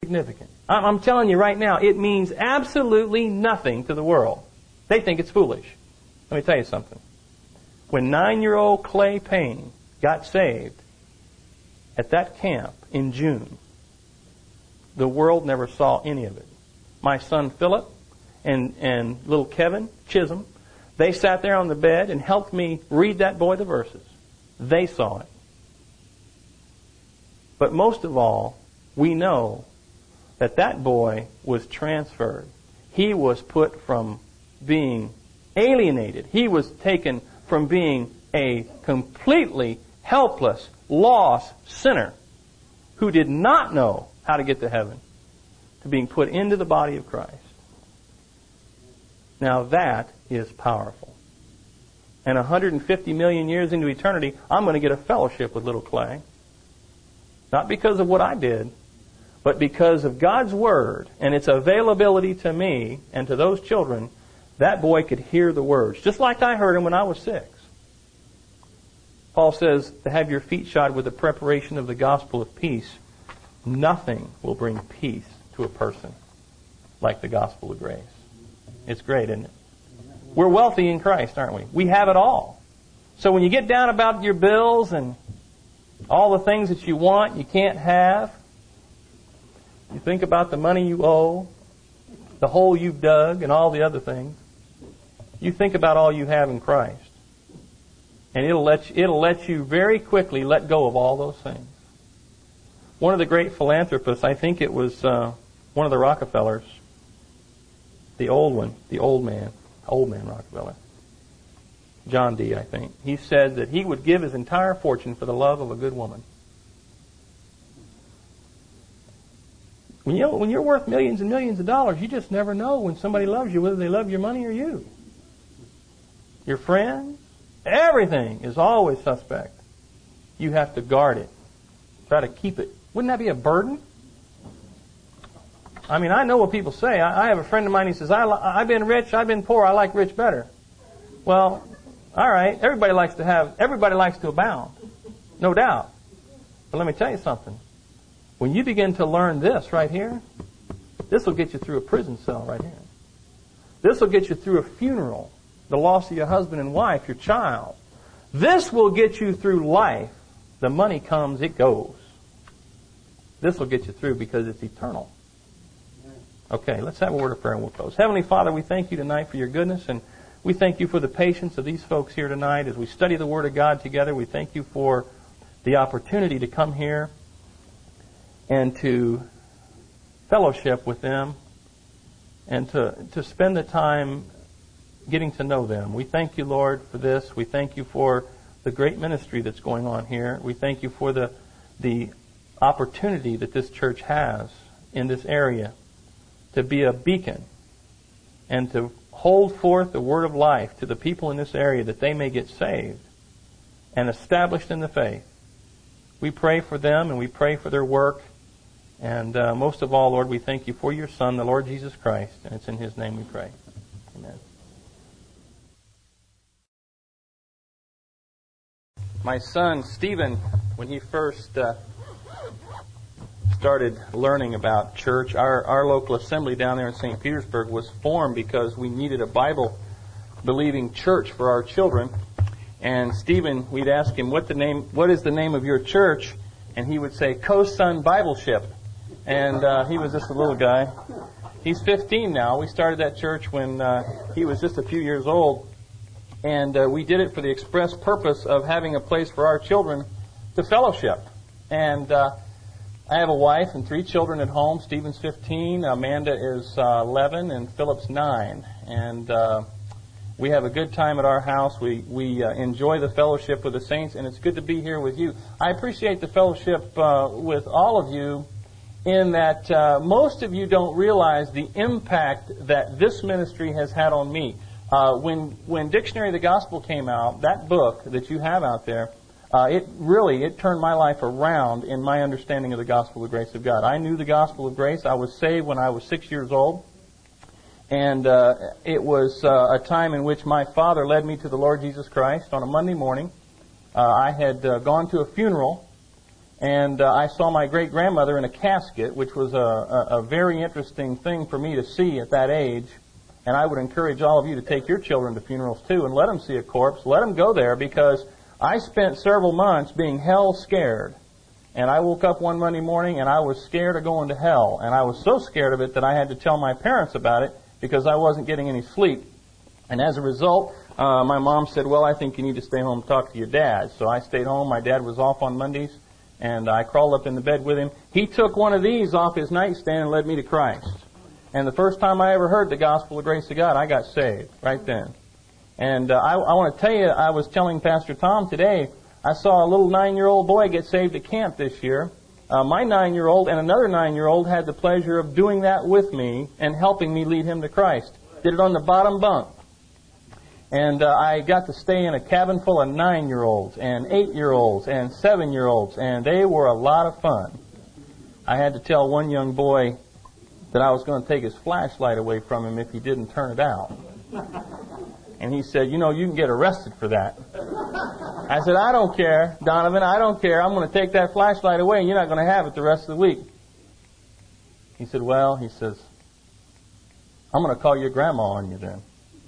insignificant. I'm telling you right now, it means absolutely nothing to the world. They think it's foolish. Let me tell you something. When 9-year-old Clay Payne got saved at that camp in June, the world never saw any of it. My son Philip and little Kevin Chisholm, they sat there on the bed and helped me read that boy the verses. They saw it. But most of all, we know that that boy was transferred. He was put from being alienated. He was taken from being a completely helpless, lost sinner who did not know how to get to heaven to being put into the body of Christ. Now that is powerful. And 150 million years into eternity, I'm going to get a fellowship with little Clay. Not because of what I did, but because of God's Word and its availability to me and to those children. That boy could hear the words, just like I heard them when I was 6. Paul says, to have your feet shod with the preparation of the gospel of peace, nothing will bring peace to a person like the gospel of grace. It's great, isn't it? We're wealthy in Christ, aren't we? We have it all. So when you get down about your bills and all the things that you want, you can't have, you think about the money you owe, the hole you've dug, and all the other things, you think about all you have in Christ. And it'll let you very quickly let go of all those things. One of the great philanthropists, I think it was one of the Rockefellers, the old man Rockefeller, John D., I think. He said that he would give his entire fortune for the love of a good woman. When you're worth millions and millions of dollars, you just never know when somebody loves you, whether they love your money or you. Your friends, everything is always suspect. You have to guard it. Try to keep it. Wouldn't that be a burden? I mean, I know what people say. I have a friend of mine, he says, I've been rich, I've been poor, I like rich better. Well, all right, everybody likes to abound. No doubt. But let me tell you something. When you begin to learn this right here, this will get you through a prison cell right here. This will get you through a funeral, the loss of your husband and wife, your child. This will get you through life. The money comes, it goes. This will get you through because it's eternal. Okay, let's have a word of prayer and we'll close. Heavenly Father, we thank you tonight for your goodness, and we thank you for the patience of these folks here tonight as we study the Word of God together. We thank you for the opportunity to come here and to fellowship with them and to spend the time getting to know them. We thank you, Lord, for this. We thank you for the great ministry that's going on here. We thank you for the opportunity that this church has in this area to be a beacon and to hold forth the word of life to the people in this area that they may get saved and established in the faith. We pray for them and we pray for their work. And most of all, Lord, we thank you for your Son, the Lord Jesus Christ. And it's in His name we pray. Amen. My son, Stephen, when he first started learning about church, our local assembly down there in St. Petersburg was formed because we needed a Bible-believing church for our children. And Stephen, we'd ask him, what is the name of your church? And he would say, Co-Son Bibleship. And he was just a little guy. He's 15 now. We started that church when he was just a few years old. And we did it for the express purpose of having a place for our children to fellowship. And I have a wife and 3 children at home. Stephen's 15, Amanda is 11, and Philip's 9. And we have a good time at our house. We enjoy the fellowship with the saints, and it's good to be here with you. I appreciate the fellowship with all of you in that most of you don't realize the impact that this ministry has had on me. When Dictionary of the Gospel came out, that book that you have out there, it turned my life around in my understanding of the gospel of grace of God. I knew the gospel of grace. I was saved when I was 6 years old. And it was a time in which my father led me to the Lord Jesus Christ on a Monday morning. I had gone to a funeral, And I saw my great-grandmother in a casket, which was a very interesting thing for me to see at that age. And I would encourage all of you to take your children to funerals too and let them see a corpse. Let them go there, because I spent several months being hell scared. And I woke up one Monday morning and I was scared of going to hell. And I was so scared of it that I had to tell my parents about it because I wasn't getting any sleep. And as a result, my mom said, well, I think you need to stay home and talk to your dad. So I stayed home. My dad was off on Mondays, and I crawled up in the bed with him. He took one of these off his nightstand and led me to Christ. And the first time I ever heard the gospel of grace of God, I got saved right then. And I want to tell you, I was telling Pastor Tom today, I saw a little 9-year-old boy get saved at camp this year. My 9-year-old and another 9-year-old had the pleasure of doing that with me and helping me lead him to Christ. Did it on the bottom bunk. And I got to stay in a cabin full of 9-year-olds and 8-year-olds and 7-year-olds, and they were a lot of fun. I had to tell one young boy that I was going to take his flashlight away from him if he didn't turn it out. And he said, you know, you can get arrested for that. I said, I don't care, Donovan, I don't care. I'm going to take that flashlight away and you're not going to have it the rest of the week. He said, well, he says, I'm going to call your grandma on you then.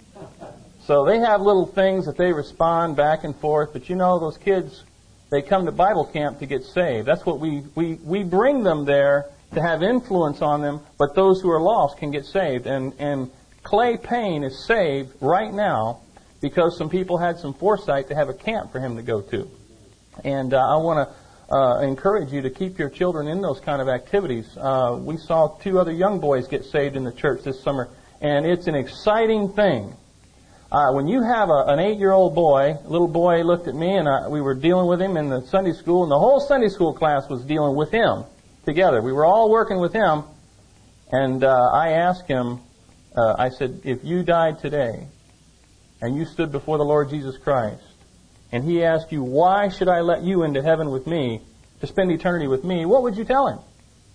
So they have little things that they respond back and forth, but you know, those kids, they come to Bible camp to get saved. That's what we bring them there to have influence on them, but those who are lost can get saved. And Clay Payne is saved right now because some people had some foresight to have a camp for him to go to. And I want to encourage you to keep your children in those kind of activities. We saw 2 other young boys get saved in the church this summer, and it's an exciting thing. When you have an 8-year-old boy, a little boy looked at me, and we were dealing with him in the Sunday school, and the whole Sunday school class was dealing with him together. We were all working with him, and I asked him, I said, if you died today, and you stood before the Lord Jesus Christ, and He asked you, why should I let you into heaven with me, to spend eternity with me, what would you tell Him?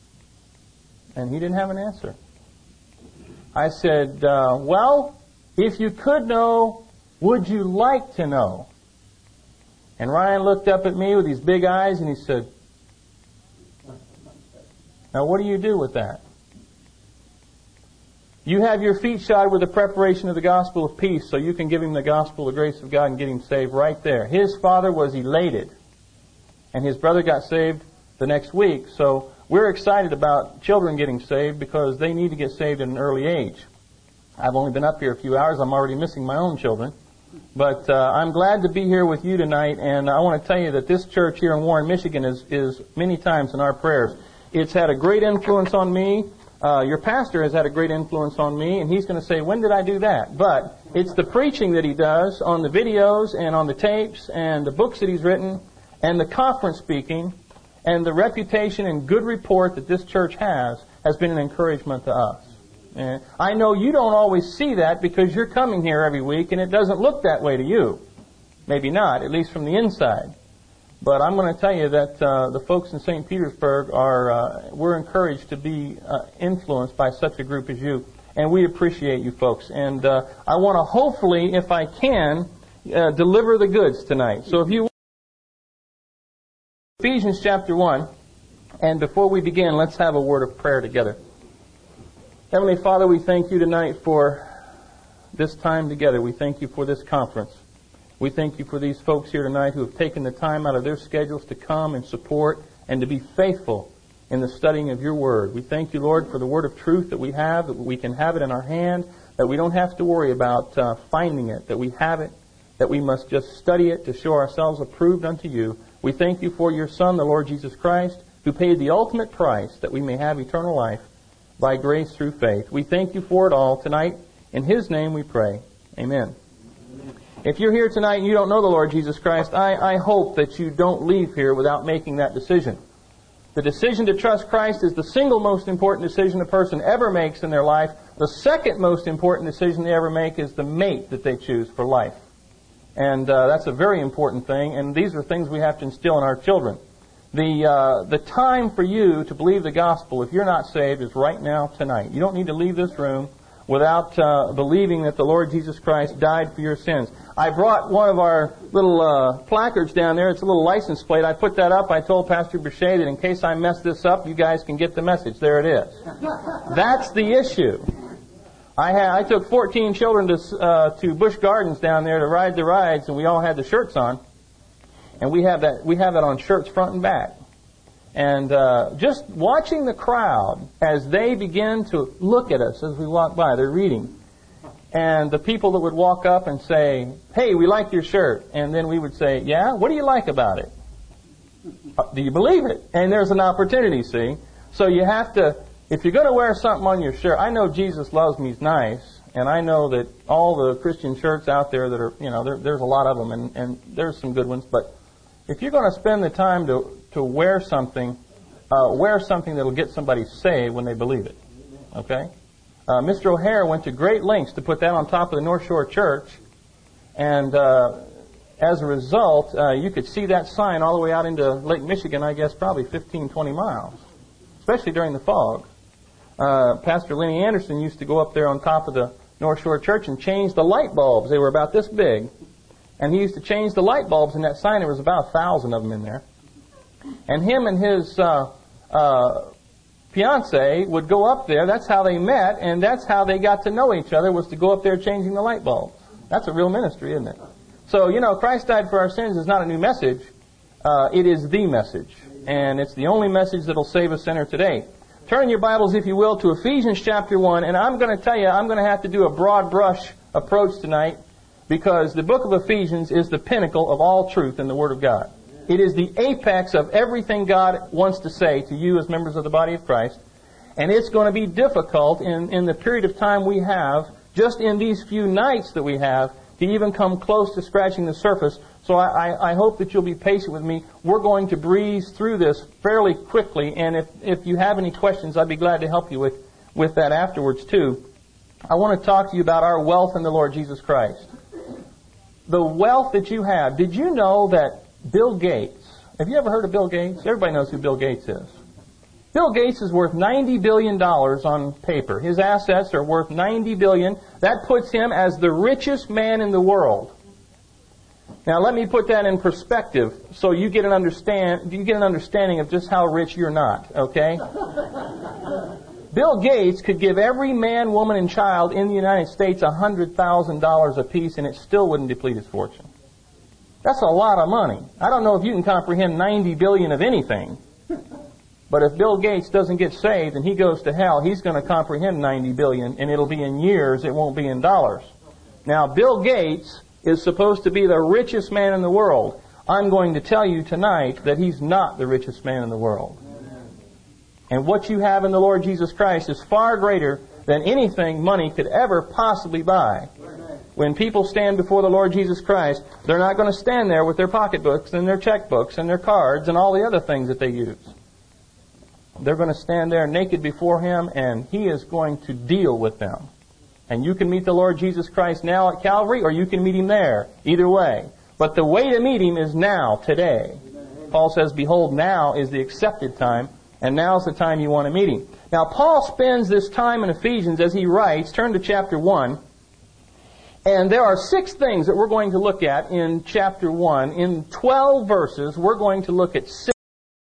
And he didn't have an answer. I said, well, if you could know, would you like to know? And Ryan looked up at me with these big eyes and he said, now what do you do with that? You have your feet shod with the preparation of the gospel of peace, so you can give him the gospel of the grace of God and get him saved right there. His father was elated, and his brother got saved the next week. So we're excited about children getting saved because they need to get saved at an early age. I've only been up here a few hours. I'm already missing my own children. But I'm glad to be here with you tonight, and I want to tell you that this church here in Warren, Michigan is many times in our prayers. It's had a great influence on me. Your pastor has had a great influence on me, and he's going to say, when did I do that? But it's the preaching that he does on the videos and on the tapes and the books that he's written and the conference speaking and the reputation and good report that this church has been an encouragement to us. And I know you don't always see that because you're coming here every week and it doesn't look that way to you. Maybe not, at least from the inside. But I'm going to tell you that the folks in St. Petersburg we're encouraged to be influenced by such a group as you. And we appreciate you folks. And I want to hopefully, if I can, deliver the goods tonight. So if you Ephesians chapter 1, and before we begin, let's have a word of prayer together. Heavenly Father, we thank you tonight for this time together. We thank you for this conference. We thank you for these folks here tonight who have taken the time out of their schedules to come and support and to be faithful in the studying of your word. We thank you, Lord, for the word of truth that we have, that we can have it in our hand, that we don't have to worry about finding it, that we have it, that we must just study it to show ourselves approved unto you. We thank you for your Son, the Lord Jesus Christ, who paid the ultimate price that we may have eternal life by grace through faith. We thank you for it all tonight. In His name we pray. Amen. If you're here tonight and you don't know the Lord Jesus Christ, I hope that you don't leave here without making that decision. The decision to trust Christ is the single most important decision a person ever makes in their life. The second most important decision they ever make is the mate that they choose for life. And that's a very important thing, and these are things we have to instill in our children. The time for you to believe the gospel, if you're not saved, is right now, tonight. You don't need to leave this room without believing that the Lord Jesus Christ died for your sins. I brought one of our little placards down there. It's a little license plate. I put that up. I told Pastor Boucher that in case I mess this up, you guys can get the message. There it is. That's the issue. I took 14 children to Busch Gardens down there to ride the rides, and we all had the shirts on. And we have that on shirts front and back. And just watching the crowd as they begin to look at us as we walk by, they're reading. And the people that would walk up and say, "Hey, we like your shirt." And then we would say, "Yeah? What do you like about it?" Do you believe it? And there's an opportunity, see? So you have to, if you're going to wear something on your shirt, I know Jesus loves me, he's nice. And I know that all the Christian shirts out there that are, there's a lot of them, and there's some good ones. But if you're going to spend the time to wear something that'll get somebody saved when they believe it. Okay? Mr. O'Hare went to great lengths to put that on top of the North Shore Church, and as a result, you could see that sign all the way out into Lake Michigan, I guess probably 15, 20 miles, especially during the fog. Pastor Lenny Anderson used to go up there on top of the North Shore Church and change the light bulbs. They were about this big. And he used to change the light bulbs in that sign. There was about 1,000 of them in there. And him and his fiance would go up there. That's how they met, and that's how they got to know each other, was to go up there changing the light bulbs. That's a real ministry, isn't it? So, Christ died for our sins is not a new message. It is the message. And it's the only message that will save a sinner today. Turn your Bibles, if you will, to Ephesians chapter 1. And I'm going to tell you, I'm going to have to do a broad brush approach tonight, because the book of Ephesians is the pinnacle of all truth in the Word of God. It is the apex of everything God wants to say to you as members of the body of Christ. And it's going to be difficult in the period of time we have, just in these few nights that we have, to even come close to scratching the surface. So I hope that you'll be patient with me. We're going to breeze through this fairly quickly, and if you have any questions, I'd be glad to help you with that afterwards too. I want to talk to you about our wealth in the Lord Jesus Christ. The wealth that you have. Did you know that Bill Gates, have you ever heard of Bill Gates? Everybody knows who Bill Gates is. Bill Gates is worth $90 billion on paper. His assets are worth $90 billion. That puts him as the richest man in the world. Now let me put that in perspective so you get an understanding of just how rich you're not, okay? Bill Gates could give every man, woman, and child in the United States $100,000 apiece, and it still wouldn't deplete his fortune. That's a lot of money. I don't know if you can comprehend $90 billion of anything. But if Bill Gates doesn't get saved and he goes to hell, he's going to comprehend $90 billion, and it'll be in years, it won't be in dollars. Now, Bill Gates is supposed to be the richest man in the world. I'm going to tell you tonight that he's not the richest man in the world. And what you have in the Lord Jesus Christ is far greater than anything money could ever possibly buy. When people stand before the Lord Jesus Christ, they're not going to stand there with their pocketbooks and their checkbooks and their cards and all the other things that they use. They're going to stand there naked before Him, and He is going to deal with them. And you can meet the Lord Jesus Christ now at Calvary, or you can meet Him there. Either way. But the way to meet Him is now, today. Paul says, "Behold, now is the accepted time, and now's the time you want to meet Him." Now, Paul spends this time in Ephesians as he writes. Turn to chapter 1. And there are 6 things that we're going to look at in chapter 1. In 12 verses, we're going to look at 6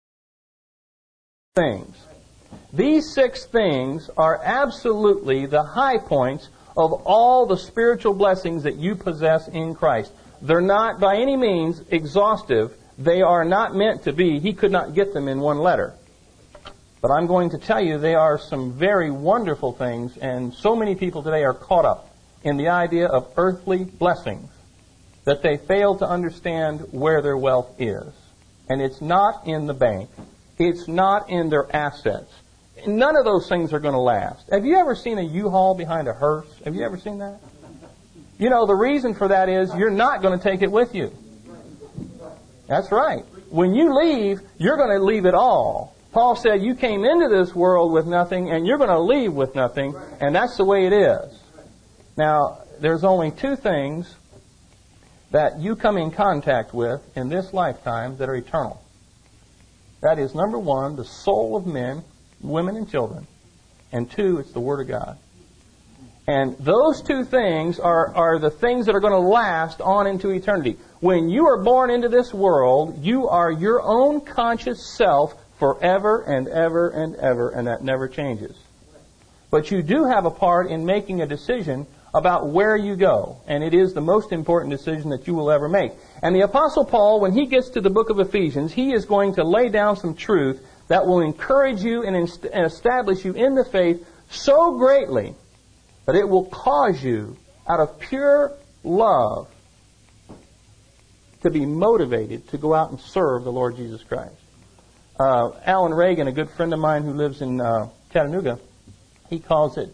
things. These 6 things are absolutely the high points of all the spiritual blessings that you possess in Christ. They're not by any means exhaustive. They are not meant to be. He could not get them in one letter. But I'm going to tell you they are some very wonderful things, and so many people today are caught up in the idea of earthly blessings that they fail to understand where their wealth is. And it's not in the bank. It's not in their assets. None of those things are going to last. Have you ever seen a U-Haul behind a hearse? Have you ever seen that? You know, the reason for that is you're not going to take it with you. That's right. When you leave, you're going to leave it all. Paul said you came into this world with nothing, and you're going to leave with nothing, and that's the way it is. Now, there's only 2 things that you come in contact with in this lifetime that are eternal. That is, number 1, the soul of men, women, and children. And 2, it's the Word of God. And those two things are the things that are going to last on into eternity. When you are born into this world, you are your own conscious self forever and ever and ever, and that never changes. But you do have a part in making a decision about where you go, and it is the most important decision that you will ever make. And the Apostle Paul, when he gets to the book of Ephesians, he is going to lay down some truth that will encourage you and establish you in the faith so greatly that it will cause you, out of pure love, to be motivated to go out and serve the Lord Jesus Christ. Alan Reagan, a good friend of mine who lives in Chattanooga, he calls it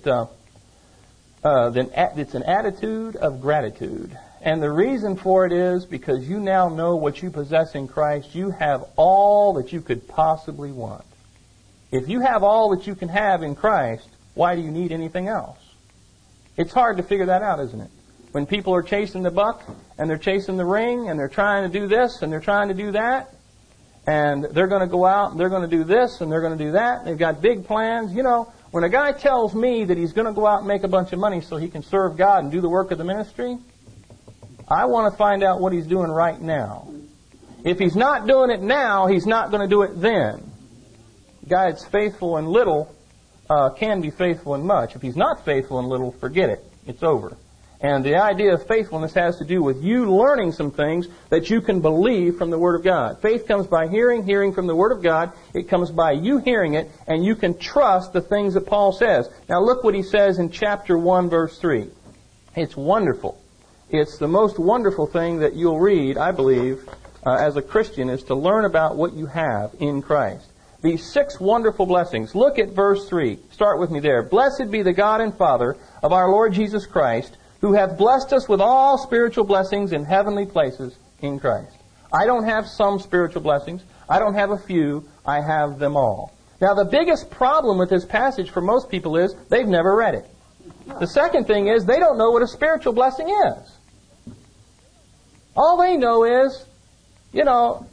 it's an attitude of gratitude. And the reason for it is because you now know what you possess in Christ. You have all that you could possibly want. If you have all that you can have in Christ, why do you need anything else? It's hard to figure that out, isn't it? When people are chasing the buck, and they're chasing the ring, and they're trying to do this, and they're trying to do that, and they're going to go out, and they're going to do this, and they're going to do that, they've got big plans. You know, when a guy tells me that he's going to go out and make a bunch of money so he can serve God and do the work of the ministry, I want to find out what he's doing right now. If he's not doing it now, he's not going to do it then. A guy that's faithful in little can be faithful in much. If he's not faithful in little, forget it. It's over. And the idea of faithfulness has to do with you learning some things that you can believe from the Word of God. Faith comes by hearing, hearing from the Word of God. It comes by you hearing it, and you can trust the things that Paul says. Now look what he says in chapter 1, verse 3. It's wonderful. It's the most wonderful thing that you'll read, I believe, as a Christian, is to learn about what you have in Christ. These 6 wonderful blessings. Look at verse 3. Start with me there. Blessed be the God and Father of our Lord Jesus Christ, who hath blessed us with all spiritual blessings in heavenly places in Christ. I don't have some spiritual blessings. I don't have a few. I have them all. Now, the biggest problem with this passage for most people is they've never read it. The second thing is they don't know what a spiritual blessing is. All they know is, you know,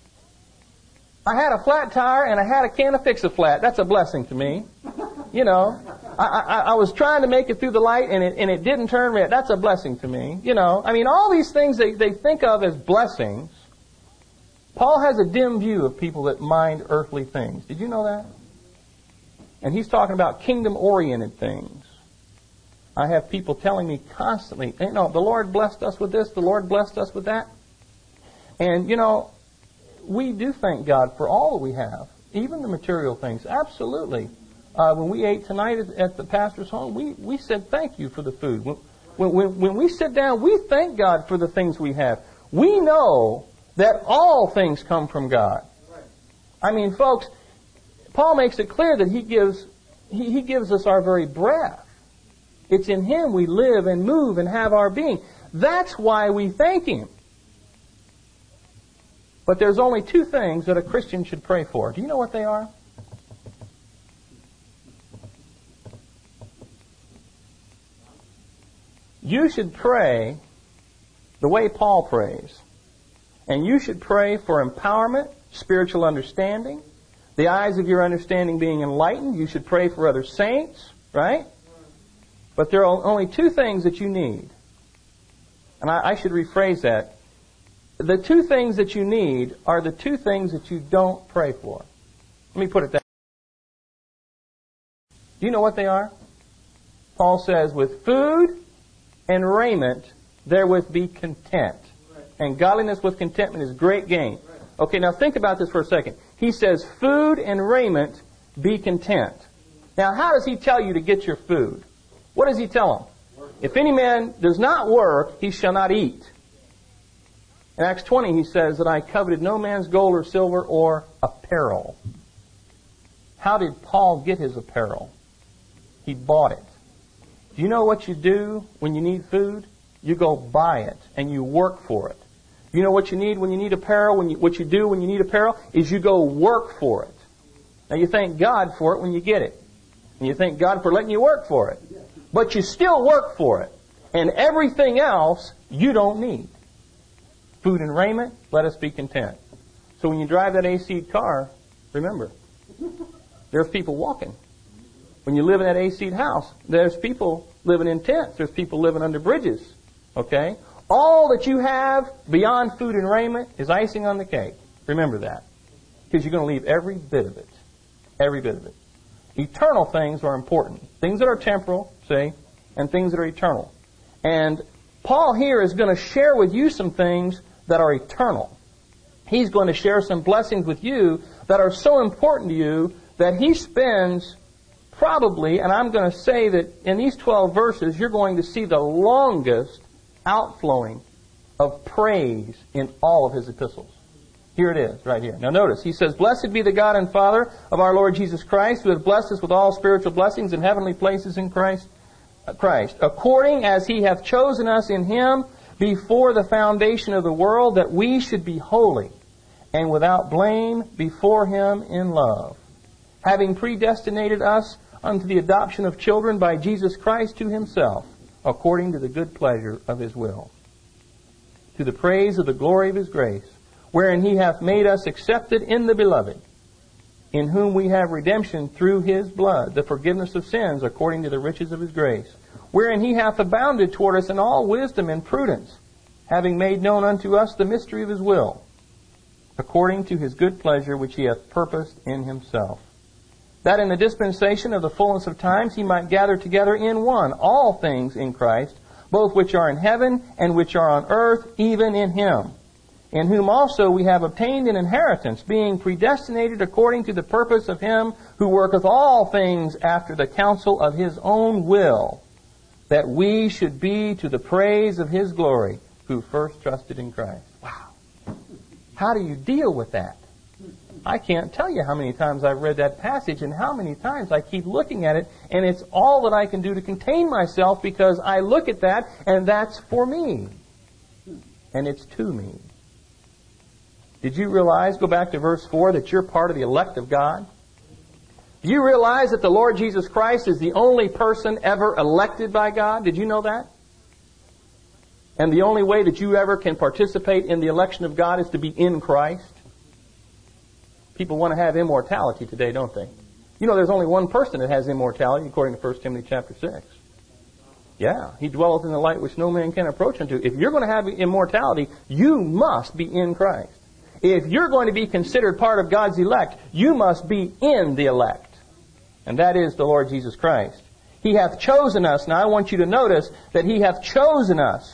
I had a flat tire and I had a can of Fix-A-Flat. That's a blessing to me. You know, I was trying to make it through the light and it didn't turn red. That's a blessing to me. You know, I mean, all these things they think of as blessings. Paul has a dim view of people that mind earthly things. Did you know that? And he's talking about kingdom-oriented things. I have people telling me constantly, you know, the Lord blessed us with this, the Lord blessed us with that. And, you know, we do thank God for all that we have, even the material things. Absolutely. When we ate tonight at the pastor's home, we said thank you for the food. When we sit down, we thank God for the things we have. We know that all things come from God. I mean, folks, Paul makes it clear that He gives us our very breath. It's in Him we live and move and have our being. That's why we thank Him. But there's only 2 things that a Christian should pray for. Do you know what they are? You should pray the way Paul prays. And you should pray for empowerment, spiritual understanding, the eyes of your understanding being enlightened. You should pray for other saints, right? But there are only 2 things that you need. And I should rephrase that. The 2 things that you need are the 2 things that you don't pray for. Let me put it that way. Do you know what they are? Paul says, with food and raiment therewith be content. And godliness with contentment is great gain. Okay, now think about this for a second. He says, food and raiment be content. Now, how does he tell you to get your food? What does he tell them? If any man does not work, he shall not eat. In Acts 20, he says that I coveted no man's gold or silver or apparel. How did Paul get his apparel? He bought it. Do you know what you do when you need food? You go buy it and you work for it. You know what you need when you need apparel? What you do when you need apparel is you go work for it. Now you thank God for it when you get it. And you thank God for letting you work for it. But you still work for it. And everything else you don't need. Food and raiment, let us be content. So when you drive that AC car, remember, there's people walking. When you live in that AC house, there's people living in tents. There's people living under bridges. Okay? All that you have beyond food and raiment is icing on the cake. Remember that. Because you're going to leave every bit of it. Every bit of it. Eternal things are important. Things that are temporal, see, and things that are eternal. And Paul here is going to share with you some things that are eternal. He's going to share some blessings with you that are so important to you that he spends probably, and I'm going to say that in these 12 verses, you're going to see the longest outflowing of praise in all of his epistles. Here it is, right here. Now notice, he says, "Blessed be the God and Father of our Lord Jesus Christ, who has blessed us with all spiritual blessings in heavenly places in Christ, according as he hath chosen us in him before the foundation of the world, that we should be holy and without blame before him in love, having predestinated us unto the adoption of children by Jesus Christ to himself, according to the good pleasure of his will, to the praise of the glory of his grace, wherein he hath made us accepted in the beloved, in whom we have redemption through his blood, the forgiveness of sins according to the riches of his grace, wherein he hath abounded toward us in all wisdom and prudence, having made known unto us the mystery of his will, according to his good pleasure which he hath purposed in himself, that in the dispensation of the fullness of times he might gather together in one all things in Christ, both which are in heaven and which are on earth, even in him, in whom also we have obtained an inheritance, being predestinated according to the purpose of him who worketh all things after the counsel of his own will, that we should be to the praise of his glory, who first trusted in Christ." Wow. How do you deal with that? I can't tell you how many times I've read that passage and how many times I keep looking at it, and it's all that I can do to contain myself, because I look at that and that's for me. And it's to me. Did you realize, go back to verse 4, that you're part of the elect of God? Do you realize that the Lord Jesus Christ is the only person ever elected by God? Did you know that? And the only way that you ever can participate in the election of God is to be in Christ? People want to have immortality today, don't they? You know, there's only one person that has immortality, according to 1 Timothy chapter 6. Yeah, he dwelleth in the light which no man can approach unto. If you're going to have immortality, you must be in Christ. If you're going to be considered part of God's elect, you must be in the elect. And that is the Lord Jesus Christ. He hath chosen us. Now I want you to notice that he hath chosen us.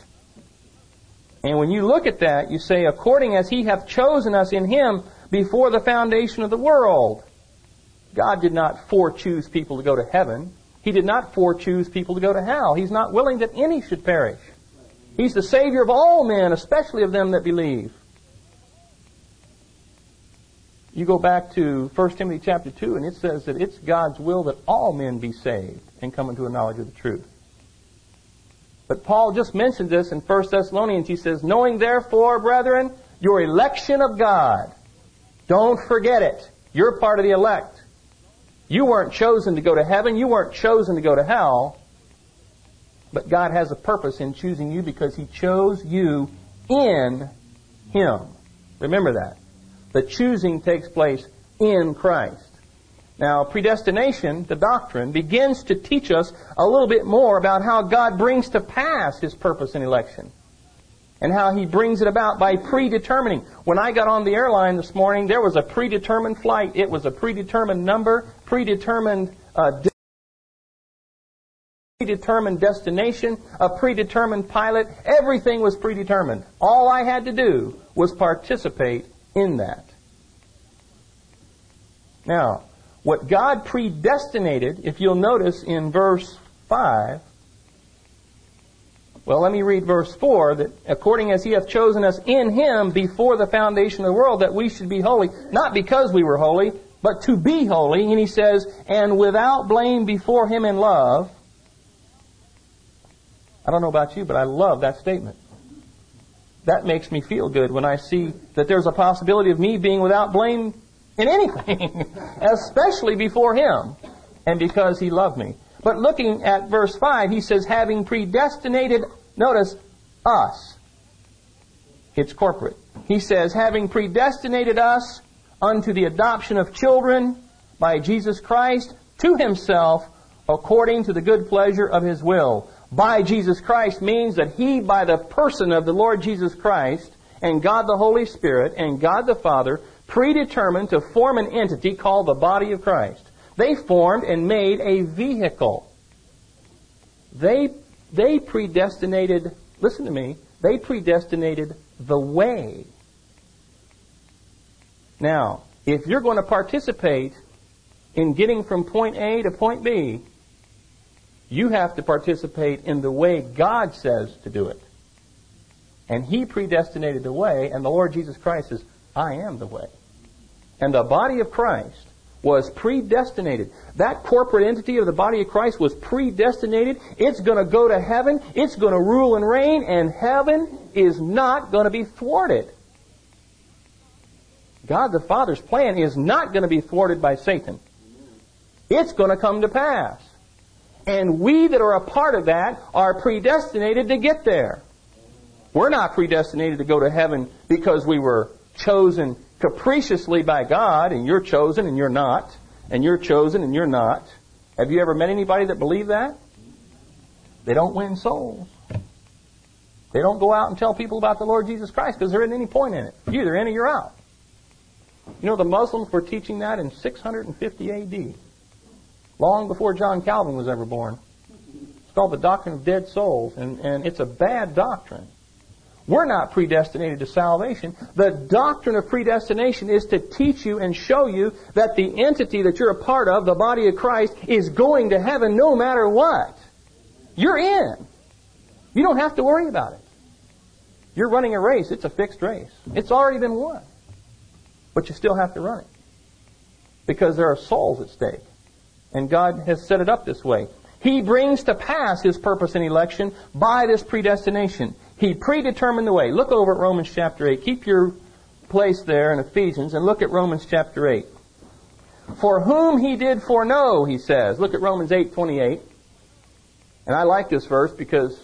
And when you look at that, you say, according as he hath chosen us in him before the foundation of the world. God did not forechoose people to go to heaven. He did not forechoose people to go to hell. He's not willing that any should perish. He's the Savior of all men, especially of them that believe. You go back to 1 Timothy chapter 2, and it says that it's God's will that all men be saved and come into a knowledge of the truth. But Paul just mentioned this in 1 Thessalonians. He says, "Knowing therefore, brethren, your election of God." Don't forget it. You're part of the elect. You weren't chosen to go to heaven. You weren't chosen to go to hell. But God has a purpose in choosing you, because he chose you in him. Remember that. The choosing takes place in Christ. Now, predestination, the doctrine, begins to teach us a little bit more about how God brings to pass his purpose in election, and how he brings it about by predetermining. When I got on the airline this morning, there was a predetermined flight. It was a predetermined number, predetermined destination, a predetermined pilot. Everything was predetermined. All I had to do was participate in that. Now, what God predestinated, if you'll notice in verse 5, well, let me read verse 4, that according as he hath chosen us in him before the foundation of the world, that we should be holy, not because we were holy, but to be holy. And he says, and without blame before him in love. I don't know about you, but I love that statement. That makes me feel good when I see that there's a possibility of me being without blame in anything, especially before him, and because he loved me. But looking at verse 5, he says, having predestinated, notice, us. It's corporate. He says, having predestinated us unto the adoption of children by Jesus Christ to himself, according to the good pleasure of His will. By Jesus Christ means that He, by the person of the Lord Jesus Christ, and God the Holy Spirit, and God the Father, predetermined to form an entity called the body of Christ. They formed and made a vehicle. They predestinated, listen to me, they predestinated the way. Now, if you're going to participate in getting from point A to point B, you have to participate in the way God says to do it. And He predestinated the way, and the Lord Jesus Christ says, I am the way. And the body of Christ was predestinated. That corporate entity of the body of Christ was predestinated. It's going to go to heaven. It's going to rule and reign, and heaven is not going to be thwarted. God the Father's plan is not going to be thwarted by Satan. It's going to come to pass. And we that are a part of that are predestinated to get there. We're not predestinated to go to heaven because we were chosen capriciously by God, and you're chosen and you're not, and you're chosen and you're not. Have you ever met anybody that believed that? They don't win souls. They don't go out and tell people about the Lord Jesus Christ because there isn't any point in it. You're either in or you're out. You know, the Muslims were teaching that in 650 A.D., long before John Calvin was ever born. It's called the doctrine of dead souls, and it's a bad doctrine. We're not predestinated to salvation. The doctrine of predestination is to teach you and show you that the entity that you're a part of, the body of Christ, is going to heaven no matter what. You're in. You don't have to worry about it. You're running a race. It's a fixed race. It's already been won. But you still have to run it. Because there are souls at stake. And God has set it up this way. He brings to pass His purpose in election by this predestination. He predetermined the way. Look over at Romans chapter 8. Keep your place there in Ephesians and look at Romans chapter 8. For whom He did foreknow, He says. Look at Romans 8:28. And I like this verse because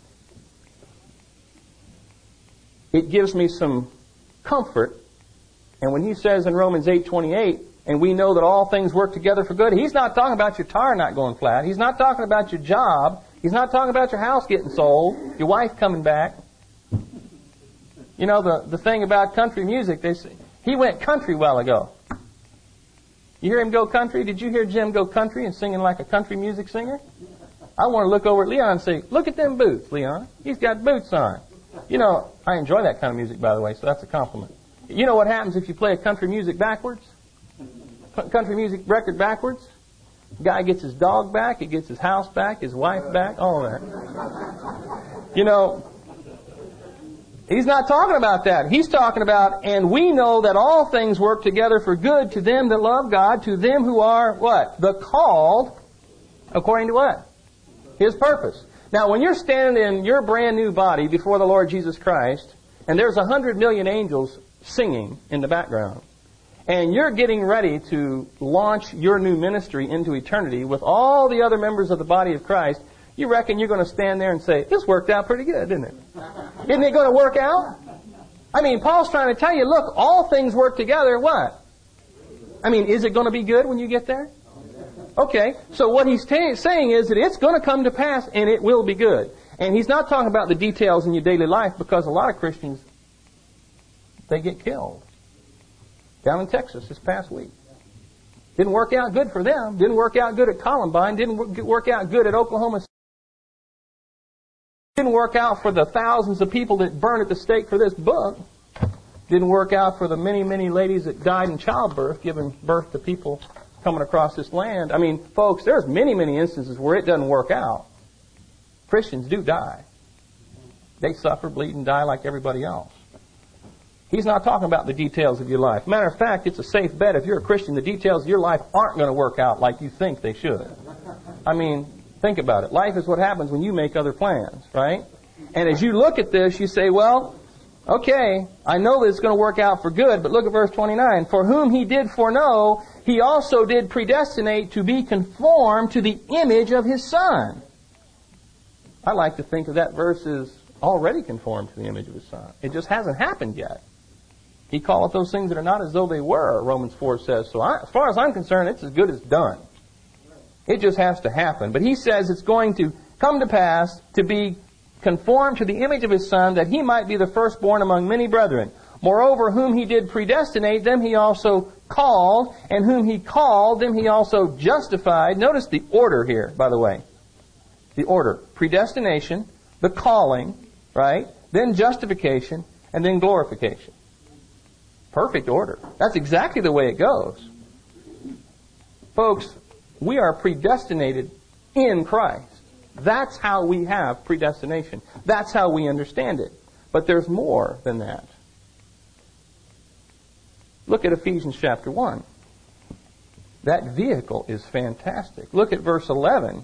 it gives me some comfort. And when he says in Romans 8:28, and we know that all things work together for good, He's not talking about your tire not going flat. He's not talking about your job. He's not talking about your house getting sold, your wife coming back. You know, the thing about country music, they say, he went country a while ago. You hear him go country? Did you hear Jim go country and singing like a country music singer? I want to look over at Leon and say, look at them boots, Leon. He's got boots on. You know, I enjoy that kind of music, by the way, so that's a compliment. You know what happens if you play a country music backwards? Country music record backwards? Guy gets his dog back, he gets his house back, his wife back, all that. You know, he's not talking about that. He's talking about, and we know that all things work together for good to them that love God, to them who are, what? The called, according to what? His purpose. Now, when you're standing in your brand new body before the Lord Jesus Christ, and there's 100 million angels singing in the background, and you're getting ready to launch your new ministry into eternity with all the other members of the body of Christ, you reckon you're going to stand there and say, this worked out pretty good, didn't it? Isn't it going to work out? I mean, Paul's trying to tell you, look, all things work together, what? I mean, is it going to be good when you get there? Okay, so what he's saying is that it's going to come to pass and it will be good. And he's not talking about the details in your daily life because a lot of Christians, they get killed. Down in Texas this past week. Didn't work out good for them. Didn't work out good at Columbine. Didn't work out good at Oklahoma City. Didn't work out for the thousands of people that burned at the stake for this book. Didn't work out for the many, many ladies that died in childbirth, giving birth to people coming across this land. I mean, folks, there's many, many instances where it doesn't work out. Christians do die. They suffer, bleed, and die like everybody else. He's not talking about the details of your life. Matter of fact, it's a safe bet. If you're a Christian, the details of your life aren't going to work out like you think they should. I mean, think about it. Life is what happens when you make other plans, right? And as you look at this, you say, well, okay, I know that it's going to work out for good, but look at verse 29. For whom He did foreknow, He also did predestinate to be conformed to the image of His Son. I like to think of that verse as already conformed to the image of His Son. It just hasn't happened yet. He calleth those things that are not as though they were, Romans 4 says. So as far as I'm concerned, it's as good as done. It just has to happen. But He says it's going to come to pass to be conformed to the image of His Son, that He might be the firstborn among many brethren. Moreover, whom He did predestinate, them He also called, and whom He called, them He also justified. Notice the order here, by the way. The order. Predestination, the calling, right? Then justification, and then glorification. Perfect order. That's exactly the way it goes. Folks, we are predestinated in Christ. That's how we have predestination. That's how we understand it. But there's more than that. Look at Ephesians chapter 1. That vehicle is fantastic. Look at verse 11.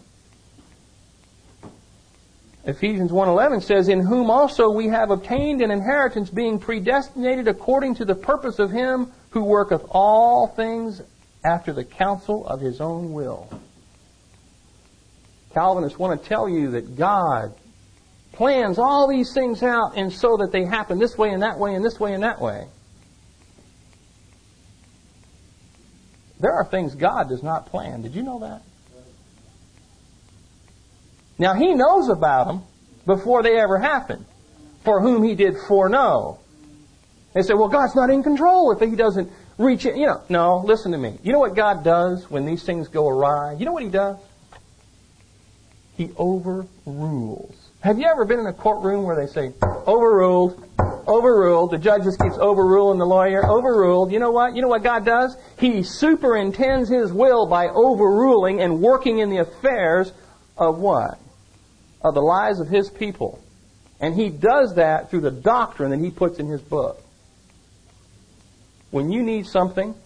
Ephesians 1:11 says, in whom also we have obtained an inheritance, being predestinated according to the purpose of Him who worketh all things after the counsel of His own will. Calvinists want to tell you that God plans all these things out and so that they happen this way and that way and this way and that way. There are things God does not plan. Did you know that? Now, He knows about them before they ever happen. For whom He did foreknow. They say, well, God's not in control if He doesn't reach it. No, listen to me. You know what God does when these things go awry? You know what He does? He overrules. Have you ever been in a courtroom where they say, overruled, overruled, the judge just keeps overruling the lawyer, overruled. You know what? You know what God does? He superintends His will by overruling and working in the affairs of what? Of the lives of His people. And He does that through the doctrine that He puts in His book. When you need something,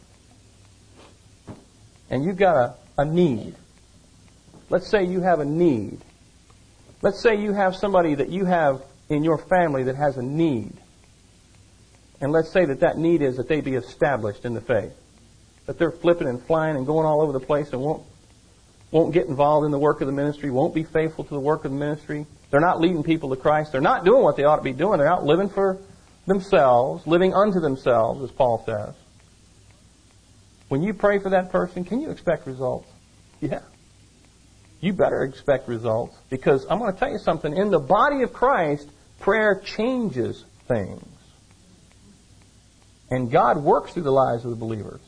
and you've got a need. Let's say you have a need. Let's say you have somebody that you have in your family that has a need. And let's say that need is that they be established in the faith. That they're flipping and flying and going all over the place and won't get involved in the work of the ministry, won't be faithful to the work of the ministry. They're not leading people to Christ. They're not doing what they ought to be doing. They're out living for themselves, living unto themselves, as Paul says. When you pray for that person, can you expect results? Yeah. You better expect results, because I'm going to tell you something. In the body of Christ, prayer changes things. And God works through the lives of the believers.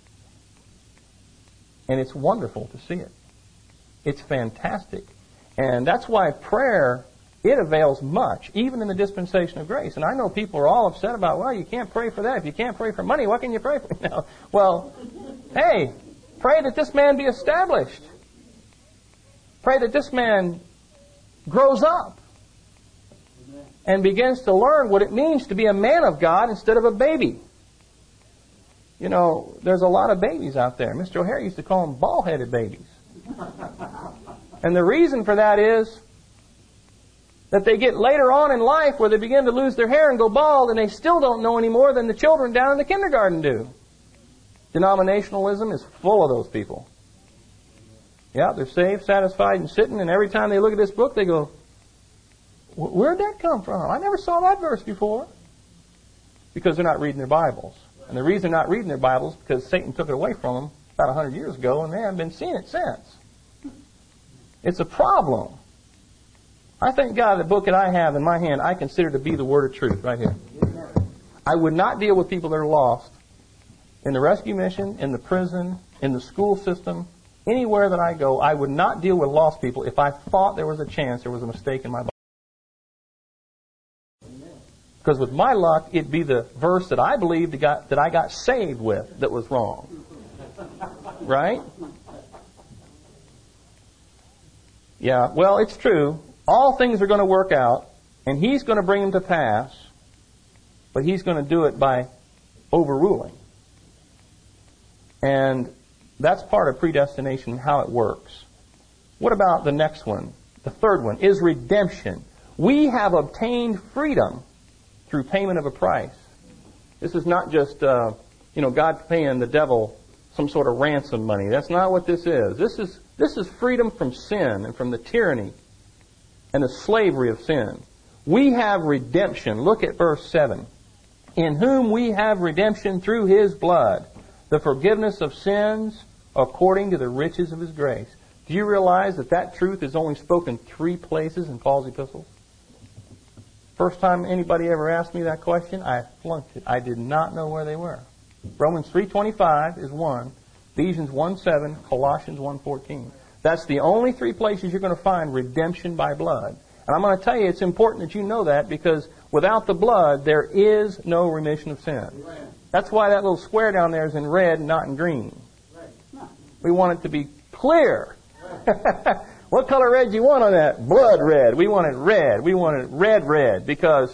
And it's wonderful to see it. It's fantastic. And that's why prayer, it avails much, even in the dispensation of grace. And I know people are all upset about, well, you can't pray for that. If you can't pray for money, what can you pray for? No. Well, hey, pray that this man be established. Pray that this man grows up and begins to learn what it means to be a man of God instead of a baby. You know, there's a lot of babies out there. Mr. O'Hare used to call them bald-headed babies. And the reason for that is that they get later on in life where they begin to lose their hair and go bald, and they still don't know any more than the children down in the kindergarten do. Denominationalism is full of those people. Yeah, they're saved, satisfied, and sitting, and every time they look at this book, they go, where'd that come from? I never saw that verse before. Because they're not reading their Bibles. And the reason they're not reading their Bibles is because Satan took it away from them about 100 years ago, and they haven't been seeing it since. It's a problem. I thank God the book that I have in my hand, I consider to be the Word of truth right here. I would not deal with people that are lost in the rescue mission, in the prison, in the school system, anywhere that I go. I would not deal with lost people if I thought there was a chance there was a mistake in my Bible. Because with my luck, it'd be the verse that I believed that I got saved with that was wrong. Right? Yeah, well, it's true. All things are going to work out, and He's going to bring them to pass, but He's going to do it by overruling. And that's part of predestination, how it works. What about the next one? The third one is redemption. We have obtained freedom through payment of a price. This is not just, God paying the devil some sort of ransom money. That's not what this is. This is freedom from sin and from the tyranny and the slavery of sin. We have redemption. Look at verse 7. In whom we have redemption through His blood, the forgiveness of sins according to the riches of His grace. Do you realize that that truth is only spoken 3 places in Paul's epistles? First time anybody ever asked me that question, I flunked it. I did not know where they were. Romans 3:25 is one, Ephesians 1:7, Colossians 1:14. That's the only 3 places you're going to find redemption by blood. And I'm going to tell you, it's important that you know that, because without the blood, there is no remission of sin. That's why that little square down there is in red and not in green. We want it to be clear. What color red do you want on that? Blood red. We want it red. We want it red, because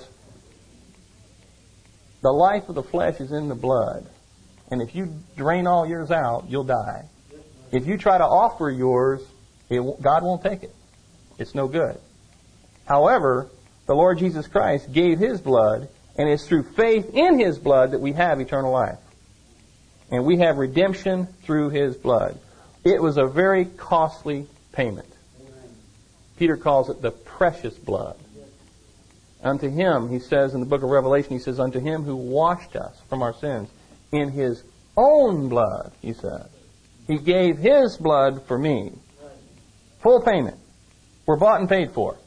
the life of the flesh is in the blood. And if you drain all yours out, you'll die. If you try to offer yours, God won't take it. It's no good. However, the Lord Jesus Christ gave His blood, and it's through faith in His blood that we have eternal life. And we have redemption through His blood. It was a very costly payment. Peter calls it the precious blood. Unto Him, he says in the book of Revelation, he says, unto Him who washed us from our sins in His own blood, he says. He gave His blood for me. Full payment. We're bought and paid for.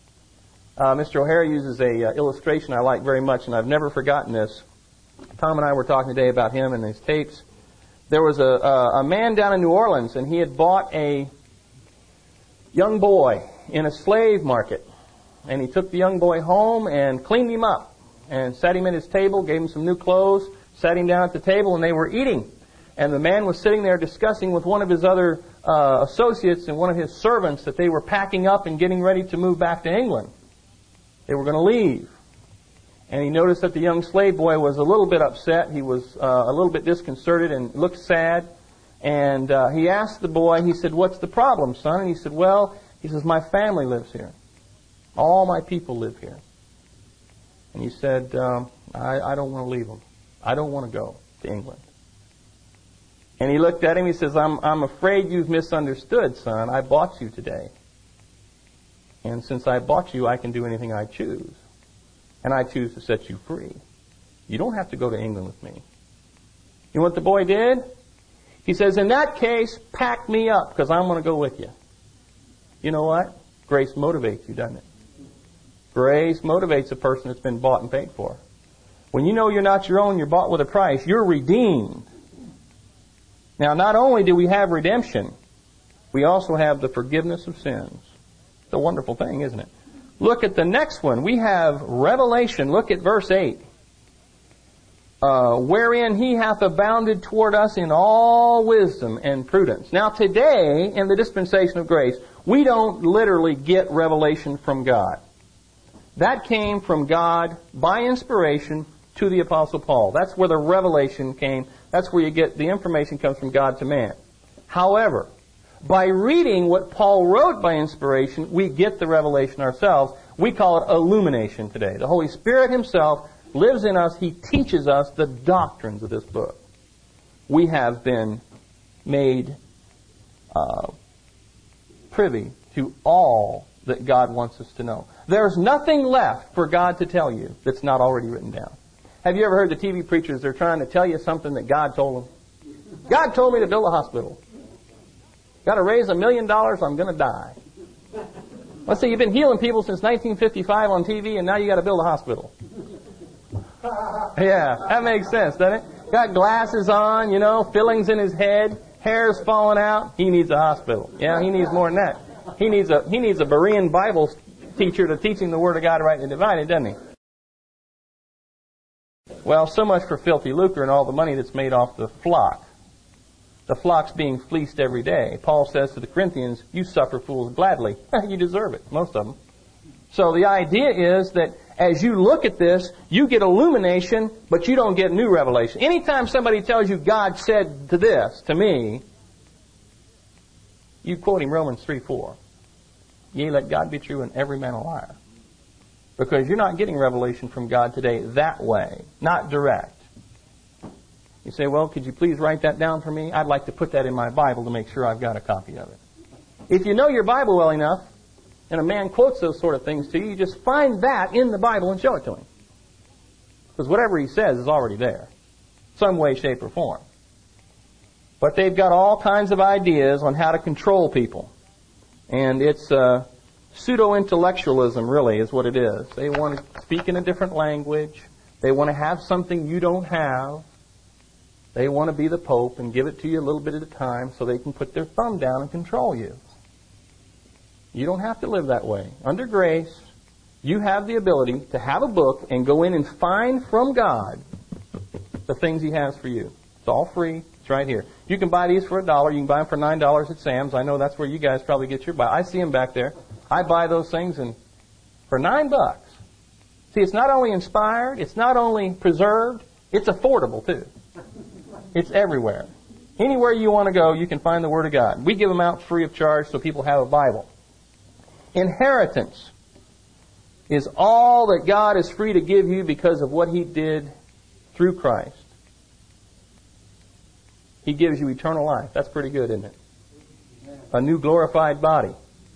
Mr. O'Hara uses a illustration I like very much, and I've never forgotten this. Tom and I were talking today about him and his tapes. There was a man down in New Orleans, and he had bought a young boy in a slave market. And he took the young boy home and cleaned him up and sat him at his table, gave him some new clothes, sat him down at the table, and they were eating. And the man was sitting there discussing with one of his other associates and one of his servants that they were packing up and getting ready to move back to England. They were going to leave. And he noticed that the young slave boy was a little bit upset. He was a little bit disconcerted and looked sad. And he asked the boy, he said, what's the problem, son? And he said, well, he says, my family lives here. All my people live here. And he said, I don't want to leave them. I don't want to go to England. And he looked at him, he says, I'm afraid you've misunderstood, son. I bought you today. And since I bought you, I can do anything I choose. And I choose to set you free. You don't have to go to England with me. You know what the boy did? He says, in that case, pack me up, because I'm going to go with you. You know what? Grace motivates you, doesn't it? Grace motivates a person that's been bought and paid for. When you know you're not your own, you're bought with a price, you're redeemed. Now, not only do we have redemption, we also have the forgiveness of sins. It's a wonderful thing, isn't it? Look at the next one. We have revelation. Look at verse 8. Wherein He hath abounded toward us in all wisdom and prudence. Now today, in the dispensation of grace, we don't literally get revelation from God. That came from God by inspiration to the Apostle Paul. That's where the revelation came. That's where you get the information comes from God to man. However, by reading what Paul wrote by inspiration, we get the revelation ourselves. We call it illumination today. The Holy Spirit Himself lives in us. He teaches us the doctrines of this book. We have been made privy to all that God wants us to know. There's nothing left for God to tell you that's not already written down. Have you ever heard the TV preachers, they're trying to tell you something that God told them? God told me to build a hospital. Got to raise $1 million, I'm going to die. Let's say you've been healing people since 1955 on TV, and now you got to build a hospital. Yeah, that makes sense, doesn't it? Got glasses on, fillings in his head, hair's falling out. He needs a hospital. Yeah, he needs more than that. He needs a Berean Bible teacher to teach him the Word of God rightly divided, doesn't he? Well, so much for filthy lucre and all the money that's made off the flock. The flock's being fleeced every day. Paul says to the Corinthians, you suffer fools gladly. You deserve it, most of them. So the idea is that as you look at this, you get illumination, but you don't get new revelation. Anytime somebody tells you God said to this, to me, you quote him Romans 3:4. Yea, let God be true and every man a liar. Because you're not getting revelation from God today that way, not direct. You say, well, could you please write that down for me? I'd like to put that in my Bible to make sure I've got a copy of it. If you know your Bible well enough, and a man quotes those sort of things to you, you just find that in the Bible and show it to him. Because whatever he says is already there. Some way, shape, or form. But they've got all kinds of ideas on how to control people. And it's pseudo-intellectualism, really, is what it is. They want to speak in a different language. They want to have something you don't have. They want to be the Pope and give it to you a little bit at a time so they can put their thumb down and control you. You don't have to live that way. Under grace, you have the ability to have a book and go in and find from God the things He has for you. It's all free. It's right here. You can buy these for $1. You can buy them for $9 at Sam's. I know that's where you guys probably get your buy. I see them back there. I buy those things and for $9. See, it's not only inspired, it's not only preserved, it's affordable too. It's everywhere. Anywhere you want to go, you can find the Word of God. We give them out free of charge so people have a Bible. Inheritance is all that God is free to give you because of what He did through Christ. He gives you eternal life. That's pretty good, isn't it? A new glorified body.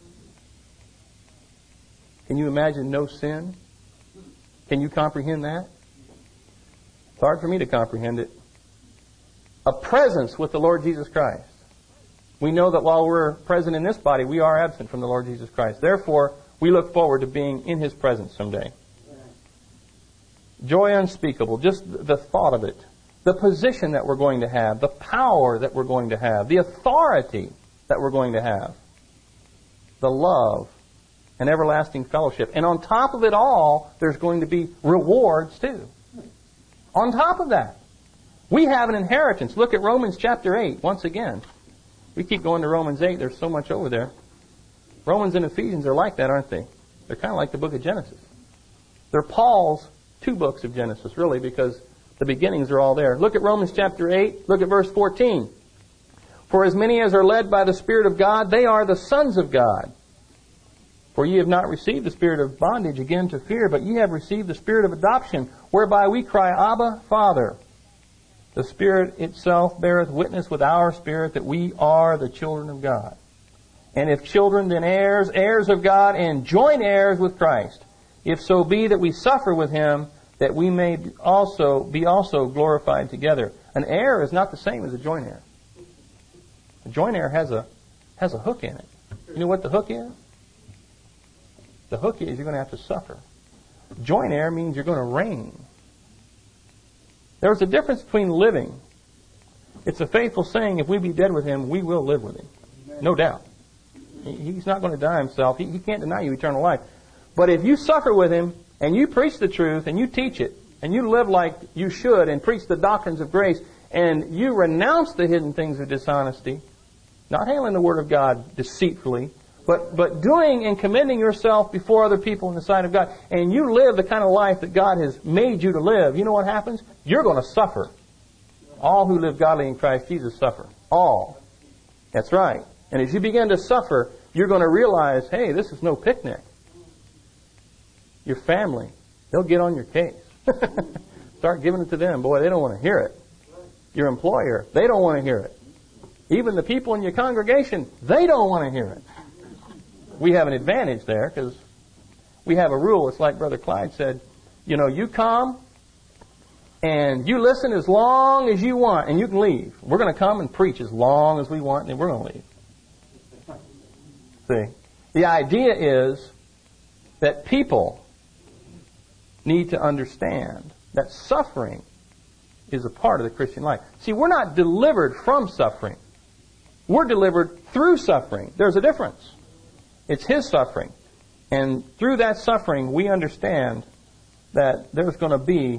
Can you imagine no sin? Can you comprehend that? It's hard for me to comprehend it. A presence with the Lord Jesus Christ. We know that while we're present in this body, we are absent from the Lord Jesus Christ. Therefore, we look forward to being in His presence someday. Joy unspeakable, just the thought of it. The position that we're going to have, the power that we're going to have, the authority that we're going to have, the love and everlasting fellowship. And on top of it all, there's going to be rewards too. On top of that, we have an inheritance. Look at Romans chapter 8 once again. We keep going to Romans 8. There's so much over there. Romans and Ephesians are like that, aren't they? They're kind of like the book of Genesis. They're Paul's two books of Genesis, really, because the beginnings are all there. Look at Romans chapter 8. Look at verse 14. For as many as are led by the Spirit of God, they are the sons of God. For ye have not received the spirit of bondage again to fear, but ye have received the spirit of adoption, whereby we cry, Abba, Father. The Spirit itself beareth witness with our spirit that we are the children of God. And if children, then heirs, heirs of God, and joint heirs with Christ. If so be that we suffer with Him, that we may be also glorified together. An heir is not the same as a joint heir. A joint heir has a hook in it. You know what the hook is? The hook is you're going to have to suffer. Joint heir means you're going to reign. There's a difference between living. It's a faithful saying, if we be dead with Him, we will live with Him. No doubt. He's not going to die Himself. He can't deny you eternal life. But if you suffer with Him, and you preach the truth, and you teach it, and you live like you should, and preach the doctrines of grace, and you renounce the hidden things of dishonesty, not handling the Word of God deceitfully, but doing and commending yourself before other people in the sight of God, and you live the kind of life that God has made you to live, you know what happens? You're going to suffer. All who live godly in Christ Jesus suffer. All. That's right. And as you begin to suffer, you're going to realize, hey, this is no picnic. Your family, they'll get on your case. Start giving it to them. Boy, they don't want to hear it. Your employer, they don't want to hear it. Even the people in your congregation, they don't want to hear it. We have an advantage there because we have a rule. It's like Brother Clyde said, you know, you come and you listen as long as you want and you can leave. We're going to come and preach as long as we want and then we're going to leave. See, the idea is that people need to understand that suffering is a part of the Christian life. See, we're not delivered from suffering. We're delivered through suffering. There's a difference. It's His suffering. And through that suffering, we understand that there's going to be